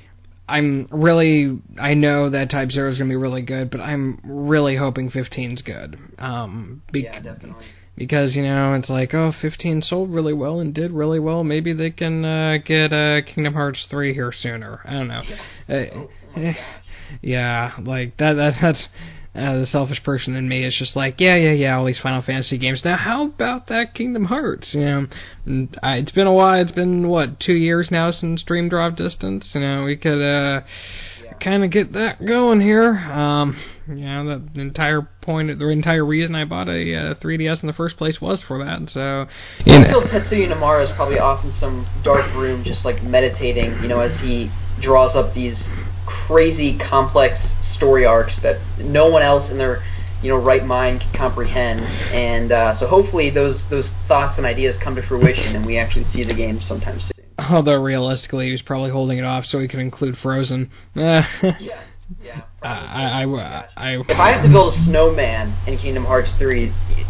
[SPEAKER 1] I'm really, I know that Type Zero is going to be really good, but I'm really hoping fifteen's good. Um, be-
[SPEAKER 2] yeah, definitely.
[SPEAKER 1] Because, you know, it's like, oh, fifteen sold really well and did really well. Maybe they can uh, get uh, Kingdom Hearts three here sooner. I don't know.
[SPEAKER 2] Yeah,
[SPEAKER 1] uh,
[SPEAKER 2] oh, oh my gosh.
[SPEAKER 1] yeah like that. that that's uh, the selfish person in me is just like, yeah, yeah, yeah, all these Final Fantasy games. Now, how about that Kingdom Hearts? You know, and I, it's been a while. It's been what, two years now since Dream Drop Distance. You know, we could uh, yeah. kind of get that going here. Um, you know, the entire point, the entire reason I bought a uh, three D S in the first place was for that. So,
[SPEAKER 2] you know. I feel Tetsuya Nomura is probably off in some dark room, just like meditating. You know, as he draws up these crazy, complex story arcs that no one else in their, you know, right mind can comprehend. And uh, so hopefully those those thoughts and ideas come to fruition, and we actually see the game sometime soon.
[SPEAKER 1] Although realistically, he was probably holding it off so he could include Frozen. yeah.
[SPEAKER 2] Yeah.
[SPEAKER 1] Uh, I, I, I,
[SPEAKER 2] if I have to build a snowman in Kingdom Hearts three,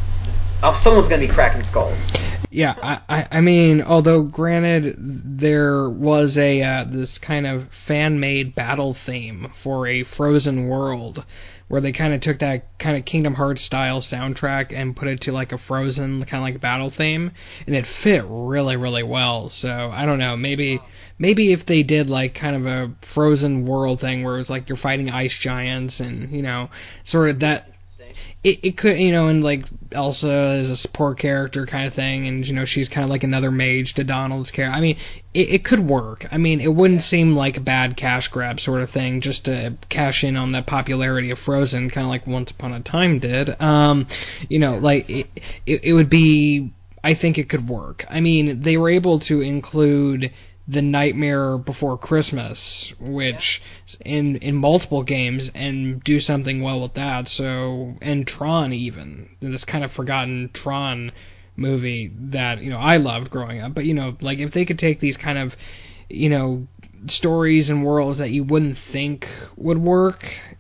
[SPEAKER 2] uh, someone's going to be cracking skulls.
[SPEAKER 1] Yeah, I, I, I mean, although granted, there was a uh, this kind of fan-made battle theme for a Frozen world, where they kind of took that kind of Kingdom Hearts style soundtrack and put it to like a Frozen kind of like battle theme, and it fit really, really well. So I don't know, maybe maybe if they did like kind of a Frozen world thing where it was like you're fighting ice giants and, you know, sort of that. It it could, you know, and like Elsa is a support character kind of thing, and, you know, she's kind of like another mage to Donald's character. I mean, it, it could work. I mean, it wouldn't seem like a bad cash grab sort of thing just to cash in on the popularity of Frozen, kind of like Once Upon a Time did. Um, you know, like it, it, it would be. I think it could work. I mean, they were able to include The Nightmare Before Christmas, which in in multiple games, and do something well with that. So, and Tron even, this kind of forgotten Tron movie that, you know, I loved growing up. But, you know, like if they could take these kind of, you know, stories and worlds that you wouldn't think would work,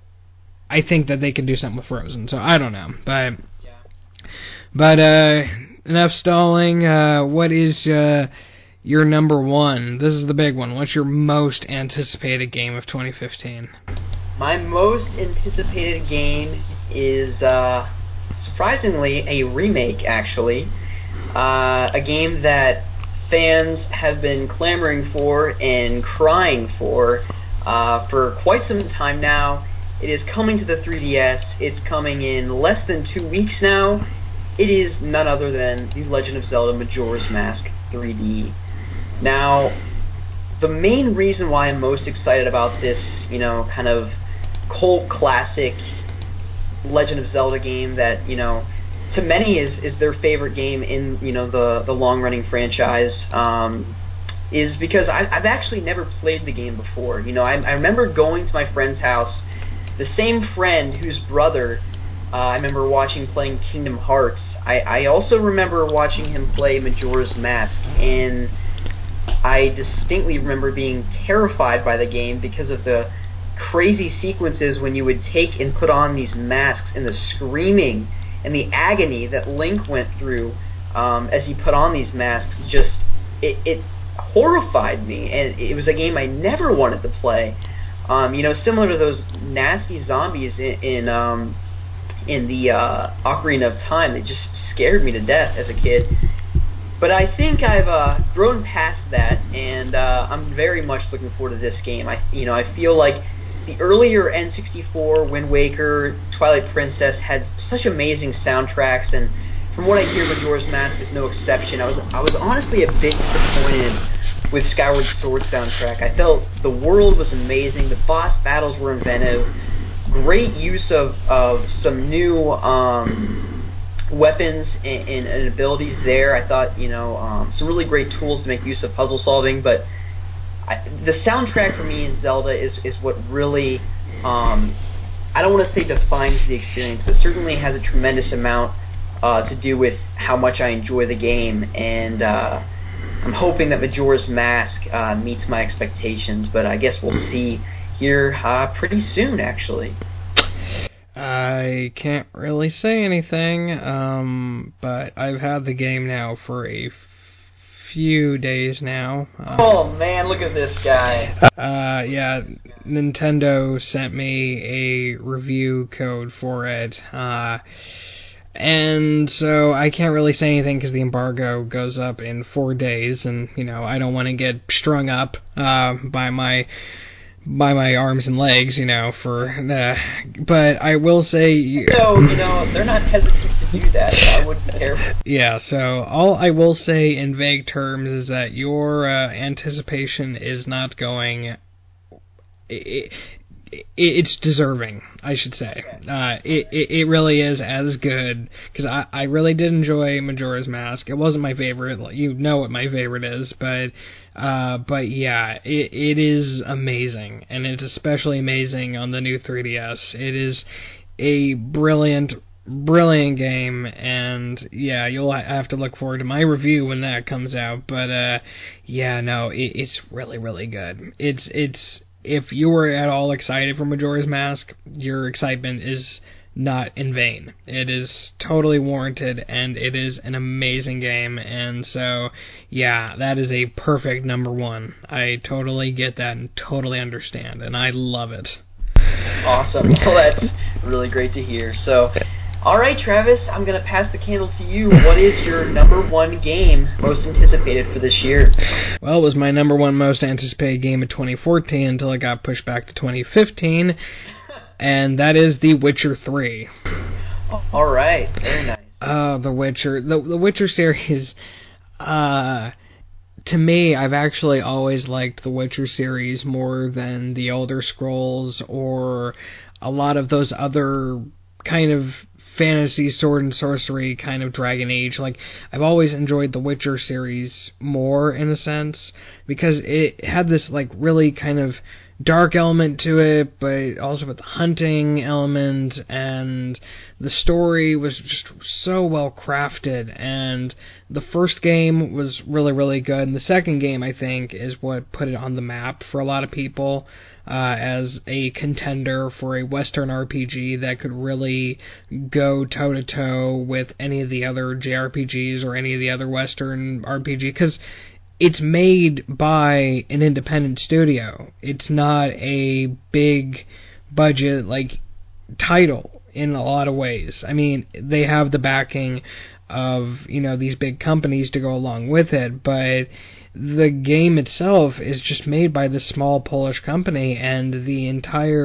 [SPEAKER 1] I think that they could do something with Frozen. So I don't know, but but uh, enough stalling. Uh, what is uh, your number one? This is the big one. What's your most anticipated game of twenty fifteen?
[SPEAKER 2] My most anticipated game is, uh, surprisingly, a remake, actually. Uh, a game that fans have been clamoring for and crying for uh, for quite some time now. It is coming to the three D S. It's coming in less than two weeks now. It is none other than The Legend of Zelda Majora's Mask three D. Now, the main reason why I'm most excited about this, you know, kind of cult classic Legend of Zelda game that, you know, to many is, is their favorite game in, you know, the, the long-running franchise, um, is because I, I've actually never played the game before. You know, I, I remember going to my friend's house, the same friend whose brother uh, I remember watching playing Kingdom Hearts. I, I also remember watching him play Majora's Mask, and I distinctly remember being terrified by the game because of the crazy sequences when you would take and put on these masks, and the screaming and the agony that Link went through um, as he put on these masks. Just it, it horrified me, and it was a game I never wanted to play. Um, you know, similar to those nasty zombies in in, um, in the uh, Ocarina of Time, that just scared me to death as a kid. But I think I've uh, grown past that, and uh, I'm very much looking forward to this game. I, you know, I feel like the earlier N sixty-four, Wind Waker, Twilight Princess had such amazing soundtracks, and from what I hear, Majora's Mask is no exception. I was I was honestly a bit disappointed with Skyward Sword soundtrack. I felt the world was amazing, the boss battles were inventive, great use of of some new um, weapons and, and, and abilities there. I thought, you know, um, some really great tools to make use of puzzle solving, but I, the soundtrack for me in Zelda is, is what really, um, I don't want to say defines the experience, but certainly has a tremendous amount uh, to do with how much I enjoy the game, and uh, I'm hoping that Majora's Mask uh, meets my expectations, but I guess we'll see here uh, pretty soon, actually.
[SPEAKER 1] I can't really say anything, um, but I've had the game now for a few days now. Um,
[SPEAKER 2] oh man, look at this guy.
[SPEAKER 1] Uh, yeah, Nintendo sent me a review code for it, uh, and so I can't really say anything because the embargo goes up in four days, and, you know, I don't want to get strung up uh, by my by my arms and legs, you know, for uh, but I will say...
[SPEAKER 2] So, you know, they're not hesitant to do that, so I would be careful.
[SPEAKER 1] Yeah, so all I will say in vague terms is that your uh, anticipation is not going... It, it, it's deserving, I should say. Uh, it, it it really is as good, because I, I really did enjoy Majora's Mask. It wasn't my favorite, you know what my favorite is, but uh, but yeah, it it is amazing, and it's especially amazing on the new three D S. It is a brilliant, brilliant game, and yeah, you'll have to look forward to my review when that comes out, but uh, yeah, no, it, it's really, really good. It's it's If you were at all excited for Majora's Mask, your excitement is not in vain. It is totally warranted, and it is an amazing game, and so, yeah, that is a perfect number one. I totally get that and totally understand, and I love it.
[SPEAKER 2] Awesome. Well, that's really great to hear. So, all right, Travis, I'm going to pass the candle to you. What is your number one game most anticipated for this year?
[SPEAKER 1] Well, it was my number one most anticipated game of twenty fourteen until it got pushed back to twenty fifteen, and that is The Witcher three.
[SPEAKER 2] All right, very nice.
[SPEAKER 1] Uh, The Witcher. The, the Witcher series, uh... to me, I've actually always liked the Witcher series more than the Elder Scrolls or a lot of those other kind of fantasy, sword and sorcery kind of Dragon Age. Like, I've always enjoyed the Witcher series more, in a sense, because it had this, like, really kind of dark element to it, but also with the hunting element, and the story was just so well crafted, and the first game was really, really good, and the second game, I think, is what put it on the map for a lot of people, uh, as a contender for a Western R P G that could really go toe-to-toe with any of the other J R P Gs or any of the other Western R P G, because it's made by an independent studio. It's not a big budget, like, title in a lot of ways. I mean, they have the backing of, you know, these big companies to go along with it, but the game itself is just made by this small Polish company, and the entire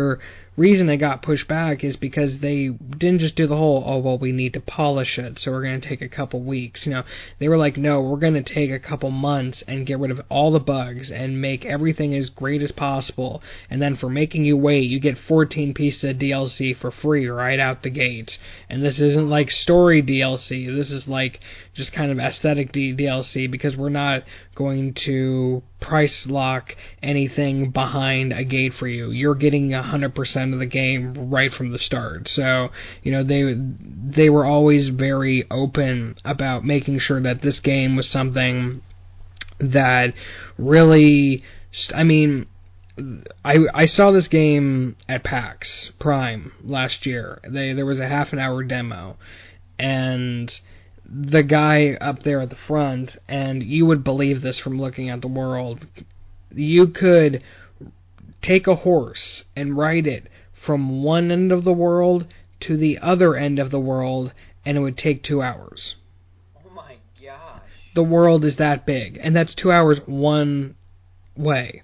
[SPEAKER 1] reason it got pushed back is because they didn't just do the whole, oh, well, we need to polish it, so we're going to take a couple weeks. You know, they were like, no, we're going to take a couple months and get rid of all the bugs and make everything as great as possible. And then for making you wait, you get fourteen pieces of D L C for free right out the gate. And this isn't like story D L C. This is like just kind of aesthetic D- DLC because we're not going to price lock anything behind a gate for you. You're getting one hundred percent of the game right from the start. So, you know, they they were always very open about making sure that this game was something that really, I mean, I I saw this game at PAX Prime last year. They there was a half an hour demo, and the guy up there at the front, and you would believe this from looking at the world, you could take a horse and ride it from one end of the world to the other end of the world, and it would take two hours.
[SPEAKER 2] Oh my gosh.
[SPEAKER 1] The world is that big, and that's two hours one way.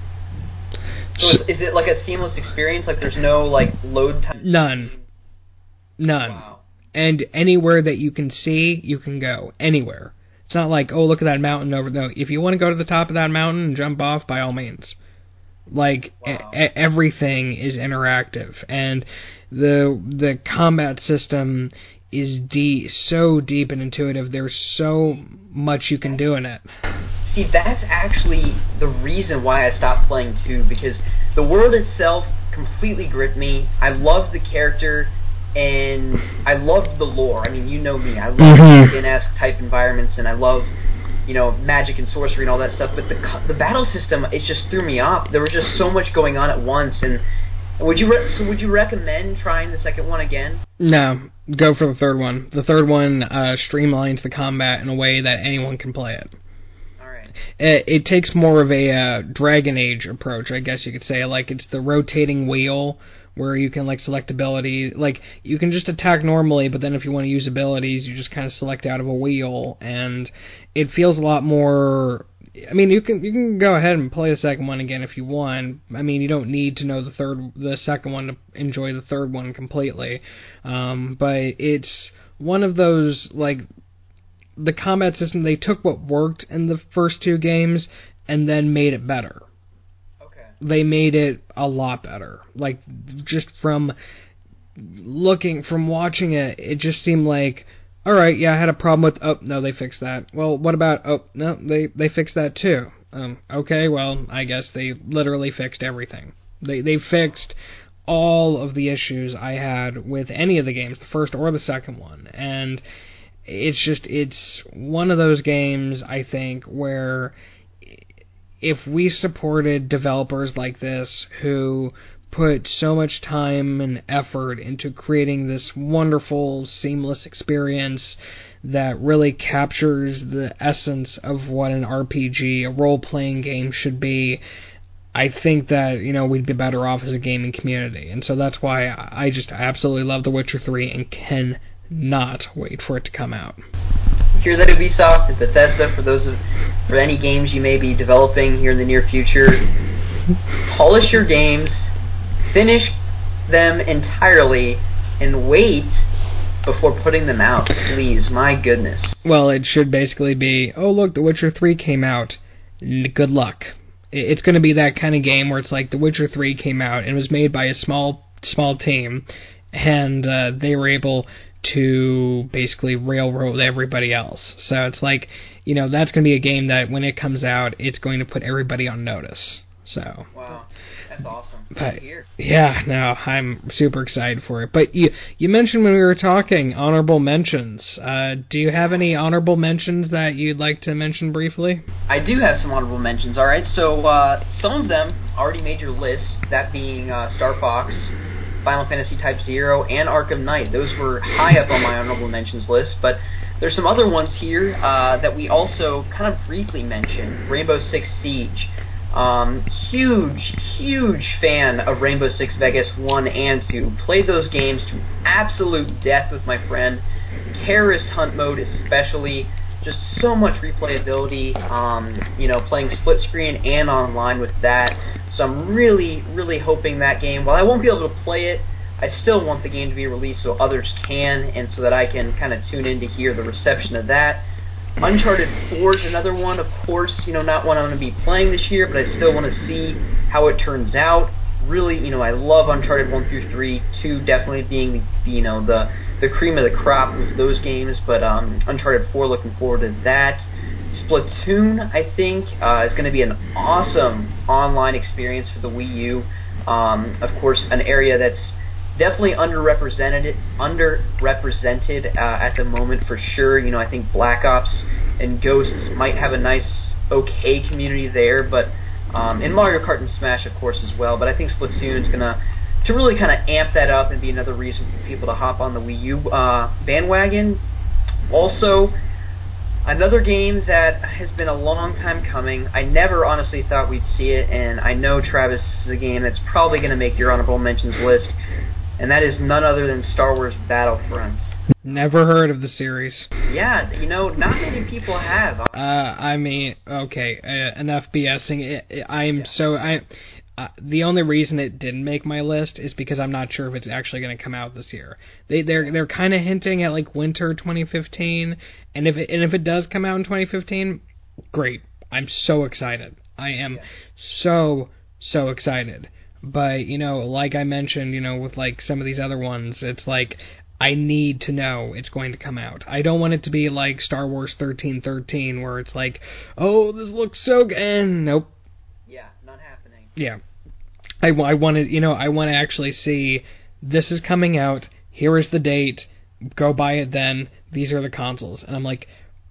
[SPEAKER 2] So is, is it like a seamless experience? Like there's no like load time?
[SPEAKER 1] None. None.
[SPEAKER 2] Wow.
[SPEAKER 1] And anywhere that you can see, you can go. Anywhere. It's not like, oh, look at that mountain over there. No, if you want to go to the top of that mountain and jump off, by all means. Like,
[SPEAKER 2] wow.
[SPEAKER 1] e- everything is interactive. And the the combat system is de- so deep and intuitive. There's so much you can do in it.
[SPEAKER 2] See, that's actually the reason why I stopped playing two, because the world itself completely gripped me. I loved the character. And I love the lore. I mean, you know me. I love
[SPEAKER 1] mm-hmm.
[SPEAKER 2] Tolkien-esque type environments, and I love, you know, magic and sorcery and all that stuff. But the the battle system, it just threw me off. There was just so much going on at once. And would you re- so would you recommend trying the second one again?
[SPEAKER 1] No, go for the third one. The third one uh, streamlines the combat in a way that anyone can play it.
[SPEAKER 2] All right.
[SPEAKER 1] It, it takes more of a uh, Dragon Age approach, I guess you could say. Like it's the rotating wheel, where you can like select abilities, like you can just attack normally, but then if you want to use abilities, you just kind of select out of a wheel, and it feels a lot more. I mean, you can you can go ahead and play the second one again if you want. I mean, you don't need to know the third, the second one to enjoy the third one completely, um, but it's one of those like the combat system. They took what worked in the first two games and then made it better. They made it a lot better. Like, just from looking, from watching it, it just seemed like, alright, yeah, I had a problem with, oh, no, they fixed that. Well, what about, oh, no, they, they fixed that too. Um, okay, well, I guess they literally fixed everything. They, they fixed all of the issues I had with any of the games, the first or the second one. And it's just, it's one of those games, I think, where if we supported developers like this who put so much time and effort into creating this wonderful, seamless experience that really captures the essence of what an R P G, a role-playing game should be, I think that, you know, we'd be better off as a gaming community. And so that's why I just absolutely love The Witcher three and cannot wait for it to come out.
[SPEAKER 2] Here that Ubisoft and Bethesda, for those of, for any games you may be developing here in the near future, polish your games, finish them entirely, and wait before putting them out. Please, my goodness.
[SPEAKER 1] Well, it should basically be, oh look, The Witcher three came out. Good luck. It's going to be that kind of game where it's like The Witcher three came out and was made by a small small team, and uh, they were able to basically railroad everybody else. So it's like, you know, that's going to be a game that when it comes out, it's going to put everybody on notice. So.
[SPEAKER 2] Wow, that's awesome.
[SPEAKER 1] But,
[SPEAKER 2] to hear.
[SPEAKER 1] Yeah, no, I'm super excited for it. But you you mentioned when we were talking honorable mentions. Uh, do you have any honorable mentions that you'd like to mention briefly?
[SPEAKER 2] I do have some honorable mentions. All right, so uh, some of them already made your list. That being uh, Star Fox, Final Fantasy Type Zero, and Arkham Knight. Those were high up on my honorable mentions list, but there's some other ones here uh, that we also kind of briefly mentioned. Rainbow Six Siege. Um, huge, huge fan of Rainbow Six Vegas one and two. Played those games to absolute death with my friend. Terrorist Hunt Mode especially. just so much replayability, um, you know, playing split screen and online with that. So I'm really, really hoping that game, while I won't be able to play it, I still want the game to be released so others can, and so that I can kind of tune in to hear the reception of that. Uncharted four is another one, of course, you know, not one I'm going to be playing this year, but I still want to see how it turns out. Really, you know, I love Uncharted one through three, two definitely being, the, you know, the the cream of the crop with those games, but um, Uncharted four, looking forward to that. Splatoon, I think, uh, is going to be an awesome online experience for the Wii U. Um, of course, an area that's definitely underrepresented, underrepresented uh, at the moment for sure. You know, I think Black Ops and Ghosts might have a nice, okay community there, but um, and Mario Kart and Smash, of course, as well. But I think Splatoon is gonna to really kind of amp that up and be another reason for people to hop on the Wii U uh, bandwagon. Also, another game that has been a long time coming. I never honestly thought we'd see it, and I know, Travis, this is a game that's probably going to make your honorable mentions list, and that is none other than Star Wars Battlefront.
[SPEAKER 1] Never heard of the series.
[SPEAKER 2] Yeah, you know, not many people have.
[SPEAKER 1] Uh, I mean, okay, uh, enough BSing. It, it, I'm yeah. so I. Uh, the only reason it didn't make my list is because I'm not sure if it's actually going to come out this year. They they're they're kind of hinting at like winter twenty fifteen, and if it, and if it does come out in twenty fifteen, great. I'm so excited. I am yeah. so so excited. But you know, like I mentioned, you know, with like some of these other ones, it's like I need to know it's going to come out. I don't want it to be like Star Wars thirteen thirteen, where it's like, oh, this looks so good. And nope.
[SPEAKER 2] Yeah, not happening.
[SPEAKER 1] Yeah. I, I want to, you know, I want to actually see, this is coming out, here is the date, go buy it then, these are the consoles. And I'm like,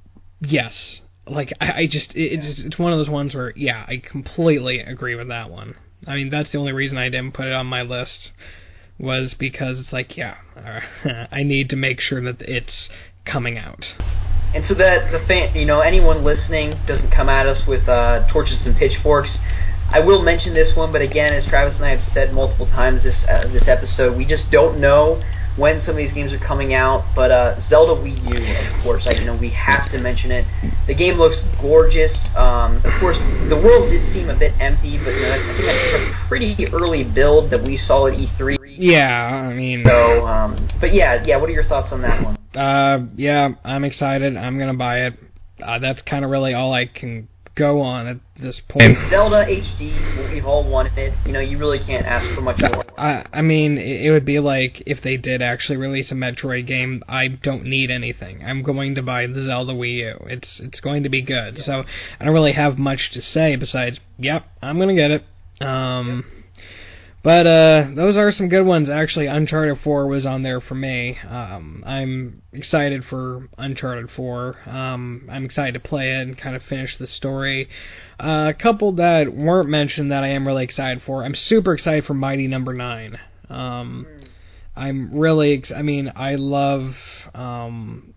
[SPEAKER 1] yes. Like, I, I just, it, yeah. it's, it's one of those ones where, yeah, I completely agree with that one. I mean, that's the only reason I didn't put it on my list, was because it's like, yeah, uh, I need to make sure that it's coming out.
[SPEAKER 2] And so that the fan, you know, anyone listening doesn't come at us with uh, torches and pitchforks. I will mention this one, but again, as Travis and I have said multiple times this uh, this episode, we just don't know when some of these games are coming out. But uh, Zelda Wii U, of course, I, you know, we have to mention it. The game looks gorgeous. Um, of course, the world did seem a bit empty, but you know, I think that's a pretty early build that we saw at E three.
[SPEAKER 1] Yeah, I mean.
[SPEAKER 2] So, um, but yeah, yeah. What are your thoughts on that one?
[SPEAKER 1] Uh, yeah, I'm excited. I'm gonna buy it. Uh, that's kind of really all I can go on at this point.
[SPEAKER 2] Zelda H D, what we've all wanted. You know, you really can't ask for much more.
[SPEAKER 1] I, I mean, it would be like if they did actually release a Metroid game. I don't need anything. I'm going to buy the Zelda Wii U. It's it's going to be good. Yeah. So I don't really have much to say besides, yep, I'm gonna get it. Um. Yep. But uh, those are some good ones. Actually, Uncharted four was on there for me. Um, I'm excited for Uncharted four. Um, I'm excited to play it and kind of finish the story. Uh, a couple that weren't mentioned that I am really excited for. I'm super excited for Mighty Number Nine. Um, I'm really, ex- I mean, I love. Um,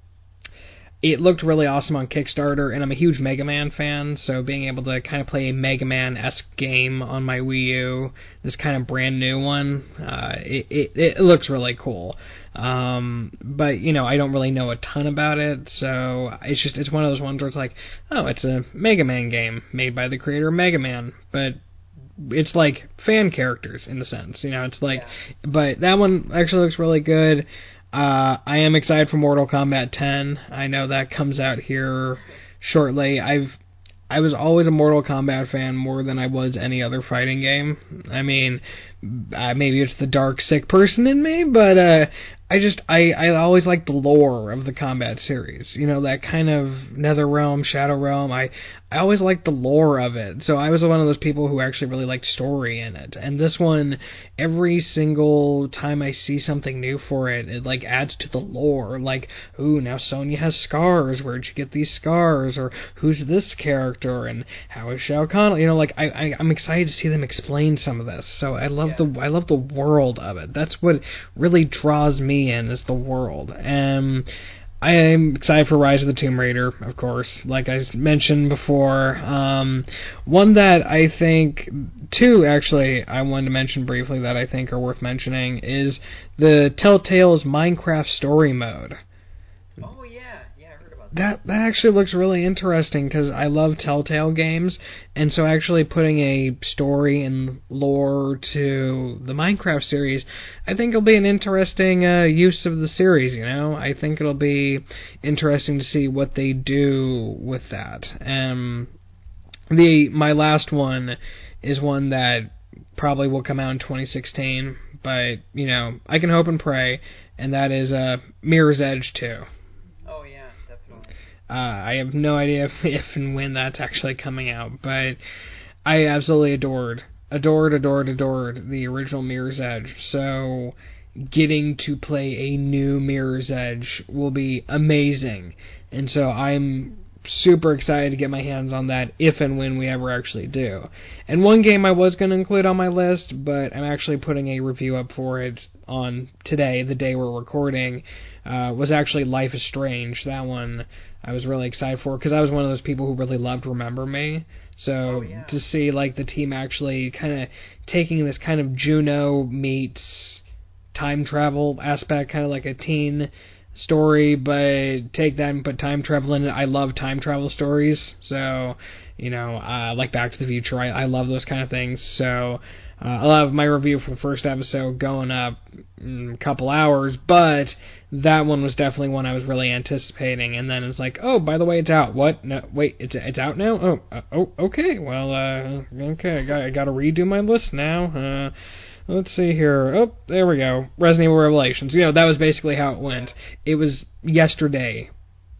[SPEAKER 1] It looked really awesome on Kickstarter, and I'm a huge Mega Man fan, so being able to kind of play a Mega Man-esque game on my Wii U, this kind of brand new one, uh, it, it, it looks really cool. Um, but, you know, I don't really know a ton about it, so it's just, it's one of those ones where it's like, oh, it's a Mega Man game made by the creator of Mega Man, but it's like fan characters in the sense, you know, it's like, yeah. But that one actually looks really good. Uh, I am excited for Mortal Kombat ten. I know that comes out here shortly. I've I was always a Mortal Kombat fan more than I was any other fighting game. I mean, uh, maybe it's the dark, sick person in me, but uh, I just, I, I always liked the lore of the Kombat series. You know, that kind of NetherRealm, Shadow Realm. I, I always liked the lore of it. So I was one of those people who actually really liked story in it. And this one, every single time I see something new for it, it like adds to the lore. Like, ooh, now Sonya has scars. Where'd you get these scars? Or who's this character? And how is Shao Kahn? You know, like I, I, I'm excited to see them explain some of this. So I love yeah. the, I love the world of it. That's what really draws me in, is the world. And I am excited for Rise of the Tomb Raider, of course, like I mentioned before. Um, one that I think, two actually, I wanted to mention briefly that I think are worth mentioning is the Telltale's Minecraft Story Mode.
[SPEAKER 2] Oh yeah, yeah, I heard about
[SPEAKER 1] That that actually looks really interesting because I love Telltale games, and so actually putting a story and lore to the Minecraft series, I think it'll be an interesting uh, use of the series. You know, I think it'll be interesting to see what they do with that. Um, the my last one is one that probably will come out in twenty sixteen, but you know, I can hope and pray, and that is uh, Mirror's Edge two.
[SPEAKER 2] Oh yeah.
[SPEAKER 1] Uh, I have no idea if, if and when that's actually coming out, but I absolutely adored, adored, adored, adored the original Mirror's Edge. So getting to play a new Mirror's Edge will be amazing, and so I'm super excited to get my hands on that if and when we ever actually do. And one game I was going to include on my list, but I'm actually putting a review up for it on today, the day we're recording, uh, was actually Life is Strange. That one I was really excited for because I was one of those people who really loved Remember Me. So
[SPEAKER 2] oh, yeah.
[SPEAKER 1] to see like the team actually kind of taking this kind of Juno meets time travel aspect, kind of like a teen story, but take that and put time travel in it. I love time travel stories, so you know, uh, like Back to the Future. I, I love those kind of things. So uh, I'll have my review for the first episode going up in a couple hours, but that one was definitely one I was really anticipating. And then it's like, oh, by the way, it's out. What? No, wait, it's it's out now. Oh, uh, oh, okay. Well, uh, okay, I got I got to redo my list now. Uh, Let's see here. Oh, there we go. Resident Evil Revelations. You know, that was basically how it went. It was yesterday.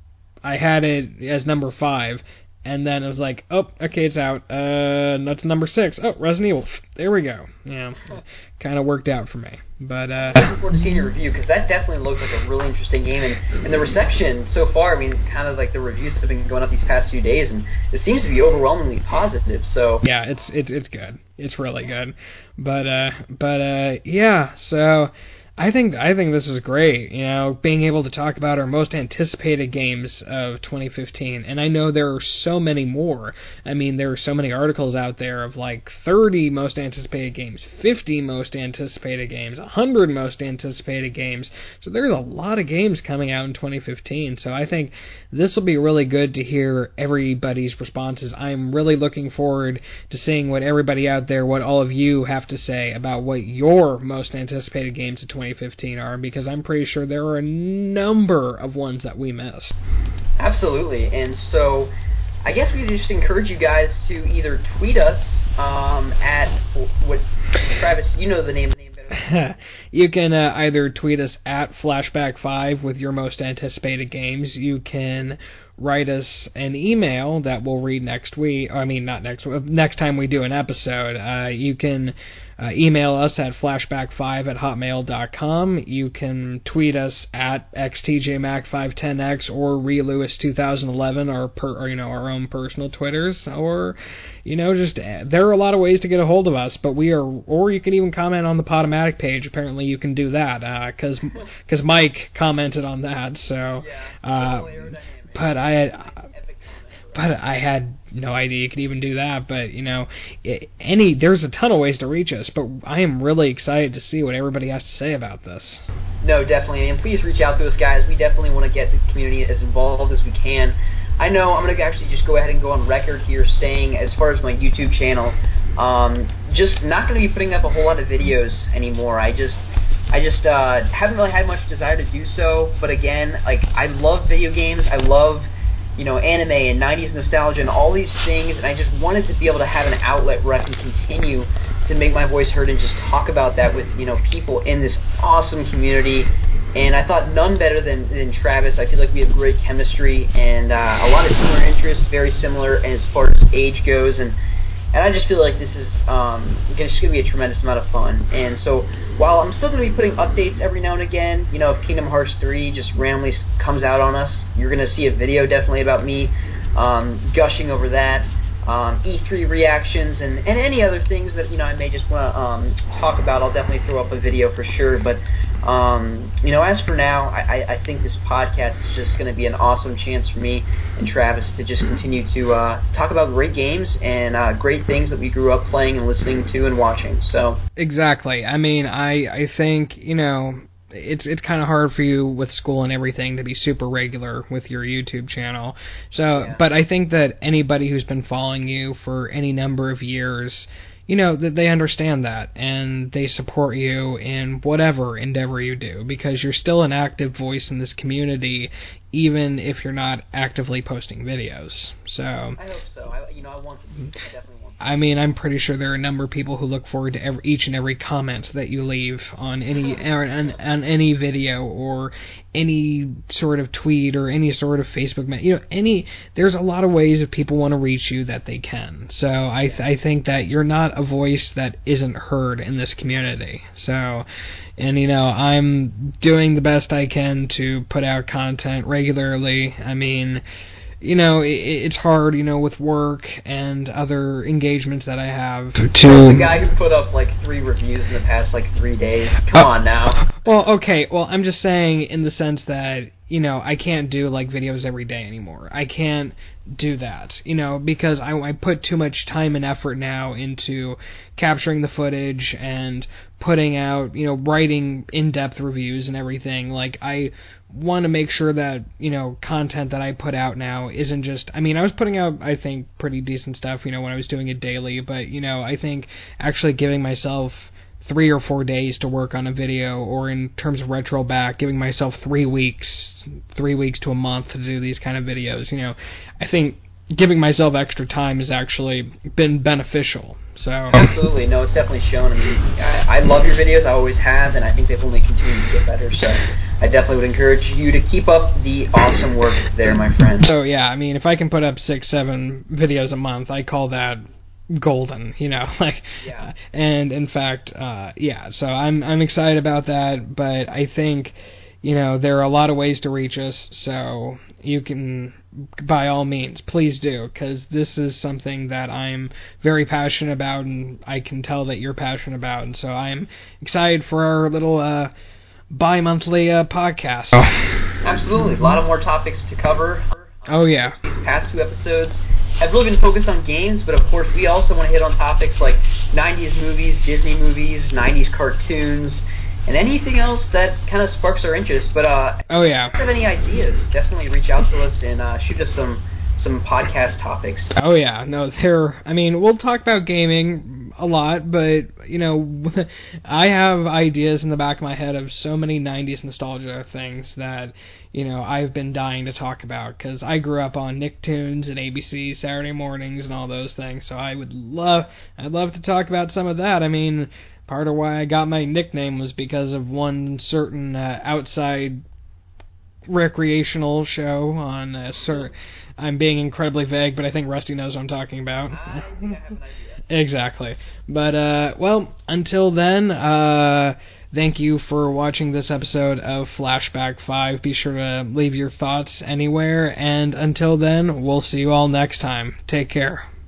[SPEAKER 1] I had it as number five, and then it was like, oh, okay, it's out. Uh, that's number six. Oh, Resident Evil. There we go. Yeah, kind of worked out for me. But uh,
[SPEAKER 2] I'm looking forward to seeing your review because that definitely looks like a really interesting game, and, and the reception so far. I mean, kind of like the reviews have been going up these past few days, and it seems to be overwhelmingly positive. So
[SPEAKER 1] yeah, it's it's it's good. It's really good. But uh, but uh, yeah. So I think I think this is great, you know, being able to talk about our most anticipated games of twenty fifteen. And I know there are so many more. I mean, there are so many articles out there of like thirty most anticipated games, fifty most anticipated games, one hundred most anticipated games. So there's a lot of games coming out in twenty fifteen. So I think this will be really good to hear everybody's responses. I'm really looking forward to seeing what everybody out there, what all of you have to say about what your most anticipated games of twenty fifteen are, because I'm pretty sure there are a number of ones that we missed.
[SPEAKER 2] Absolutely, and so I guess we just encourage you guys to either tweet us um, at what Travis, you know the name. The name better.
[SPEAKER 1] You can uh, either tweet us at Flashback five with your most anticipated games. You can write us an email that we'll read next week. I mean, not next week. Next time we do an episode, uh, you can uh, email us at flashback five at hotmail dot com. You can tweet us at x t j mac five ten x or relewis two thousand eleven, our per, or, you know, our own personal Twitters, or you know, just there are a lot of ways to get a hold of us. But we are, or you can even comment on the Podomatic page. Apparently, you can do that because uh, because Mike commented on that. So. Uh, But I had, but I had no idea you could even do that. But you know, any there's a ton of ways to reach us. But I am really excited to see what everybody has to say about this.
[SPEAKER 2] No, definitely, and please reach out to us, guys. We definitely want to get the community as involved as we can. I know I'm going to actually just go ahead and go on record here saying, as far as my YouTube channel, um, just not going to be putting up a whole lot of videos anymore. I just. I just uh, haven't really had much desire to do so, but again, like, I love video games, I love, you know, anime and nineties nostalgia and all these things, and I just wanted to be able to have an outlet where I can continue to make my voice heard and just talk about that with, you know, people in this awesome community. And I thought none better than, than Travis. I feel like we have great chemistry and uh, a lot of similar interests, very similar as far as age goes, and And I just feel like this is um, just going to be a tremendous amount of fun. And so while I'm still going to be putting updates every now and again, you know, if Kingdom Hearts three just randomly comes out on us, you're going to see a video definitely about me um, gushing over that. Um, E three reactions and, and any other things that, you know, I may just want to um, talk about. I'll definitely throw up a video for sure. But, um, you know, as for now, I, I think this podcast is just going to be an awesome chance for me and Travis to just continue to, uh, to talk about great games and uh, great things that we grew up playing and listening to and watching. So
[SPEAKER 1] exactly. I mean, I, I think, you know, it's it's kind of hard for you with school and everything to be super regular with your YouTube channel. So,
[SPEAKER 2] Yeah.
[SPEAKER 1] but I think that anybody who's been following you for any number of years, you know, that they understand that, and they support you in whatever endeavor you do, because you're still an active voice in this community, even if you're not actively posting videos. So
[SPEAKER 2] I hope so. I, you know, I want to be. I definitely want to be.
[SPEAKER 1] I mean, I'm pretty sure there are a number of people who look forward to every, each and every comment that you leave on any on, on any video or any sort of tweet or any sort of Facebook. You know, any there's a lot of ways if people want to reach you that they can. So I th- I think that you're not a voice that isn't heard in this community. So, and you know, I'm doing the best I can to put out content regularly. I mean, you know, it, it's hard, you know, with work and other engagements that I have to...
[SPEAKER 2] The guy who put up, like, three reviews in the past, like, three days. Come uh, on now.
[SPEAKER 1] Well, okay, well, I'm just saying in the sense that, you know, I can't do, like, videos every day anymore. I can't do that, you know, because I, I put too much time and effort now into capturing the footage and putting out, you know, writing in-depth reviews and everything. Like, I want to make sure that, you know, content that I put out now isn't just... I mean, I was putting out, I think, pretty decent stuff, you know, when I was doing it daily, but, you know, I think actually giving myself three or four days to work on a video, or in terms of retro back, giving myself three weeks, three weeks to a month to do these kind of videos, you know, I think giving myself extra time has actually been beneficial. So
[SPEAKER 2] absolutely, no, it's definitely shown. I mean, I, I love your videos, I always have, and I think they've only continued to get better. So I definitely would encourage you to keep up the awesome work there, my friend.
[SPEAKER 1] So yeah, I mean, if I can put up six, seven videos a month, I call that golden, you know, like,
[SPEAKER 2] yeah.
[SPEAKER 1] And in fact, uh, yeah, so I'm I'm excited about that, but I think, you know, there are a lot of ways to reach us, so you can, by all means, please do, because this is something that I'm very passionate about, and I can tell that you're passionate about, and so I'm excited for our little uh, bi-monthly uh, podcast.
[SPEAKER 2] Absolutely, a lot of more topics to cover.
[SPEAKER 1] Oh, yeah.
[SPEAKER 2] These past two episodes have really been focused on games, but of course we also want to hit on topics like nineties movies, Disney movies, nineties cartoons, and anything else that kind of sparks our interest. But uh,
[SPEAKER 1] oh yeah,
[SPEAKER 2] if you have any ideas, definitely reach out to us and uh, shoot us some some podcast topics.
[SPEAKER 1] Oh yeah, no, there. I mean, we'll talk about gaming a lot, but you know, I have ideas in the back of my head of so many nineties nostalgia things that, you know, I've been dying to talk about, because I grew up on Nicktoons and A B C Saturday mornings and all those things. So I would love, I'd love to talk about some of that. I mean, part of why I got my nickname was because of one certain uh, outside recreational show on uh, Sir. I'm being incredibly vague, but I think Rusty knows what I'm talking about.
[SPEAKER 2] I think I have an idea.
[SPEAKER 1] Exactly. But, uh, well, until then, uh, thank you for watching this episode of Flashback five. Be sure to leave your thoughts anywhere, and until then, we'll see you all next time. Take care.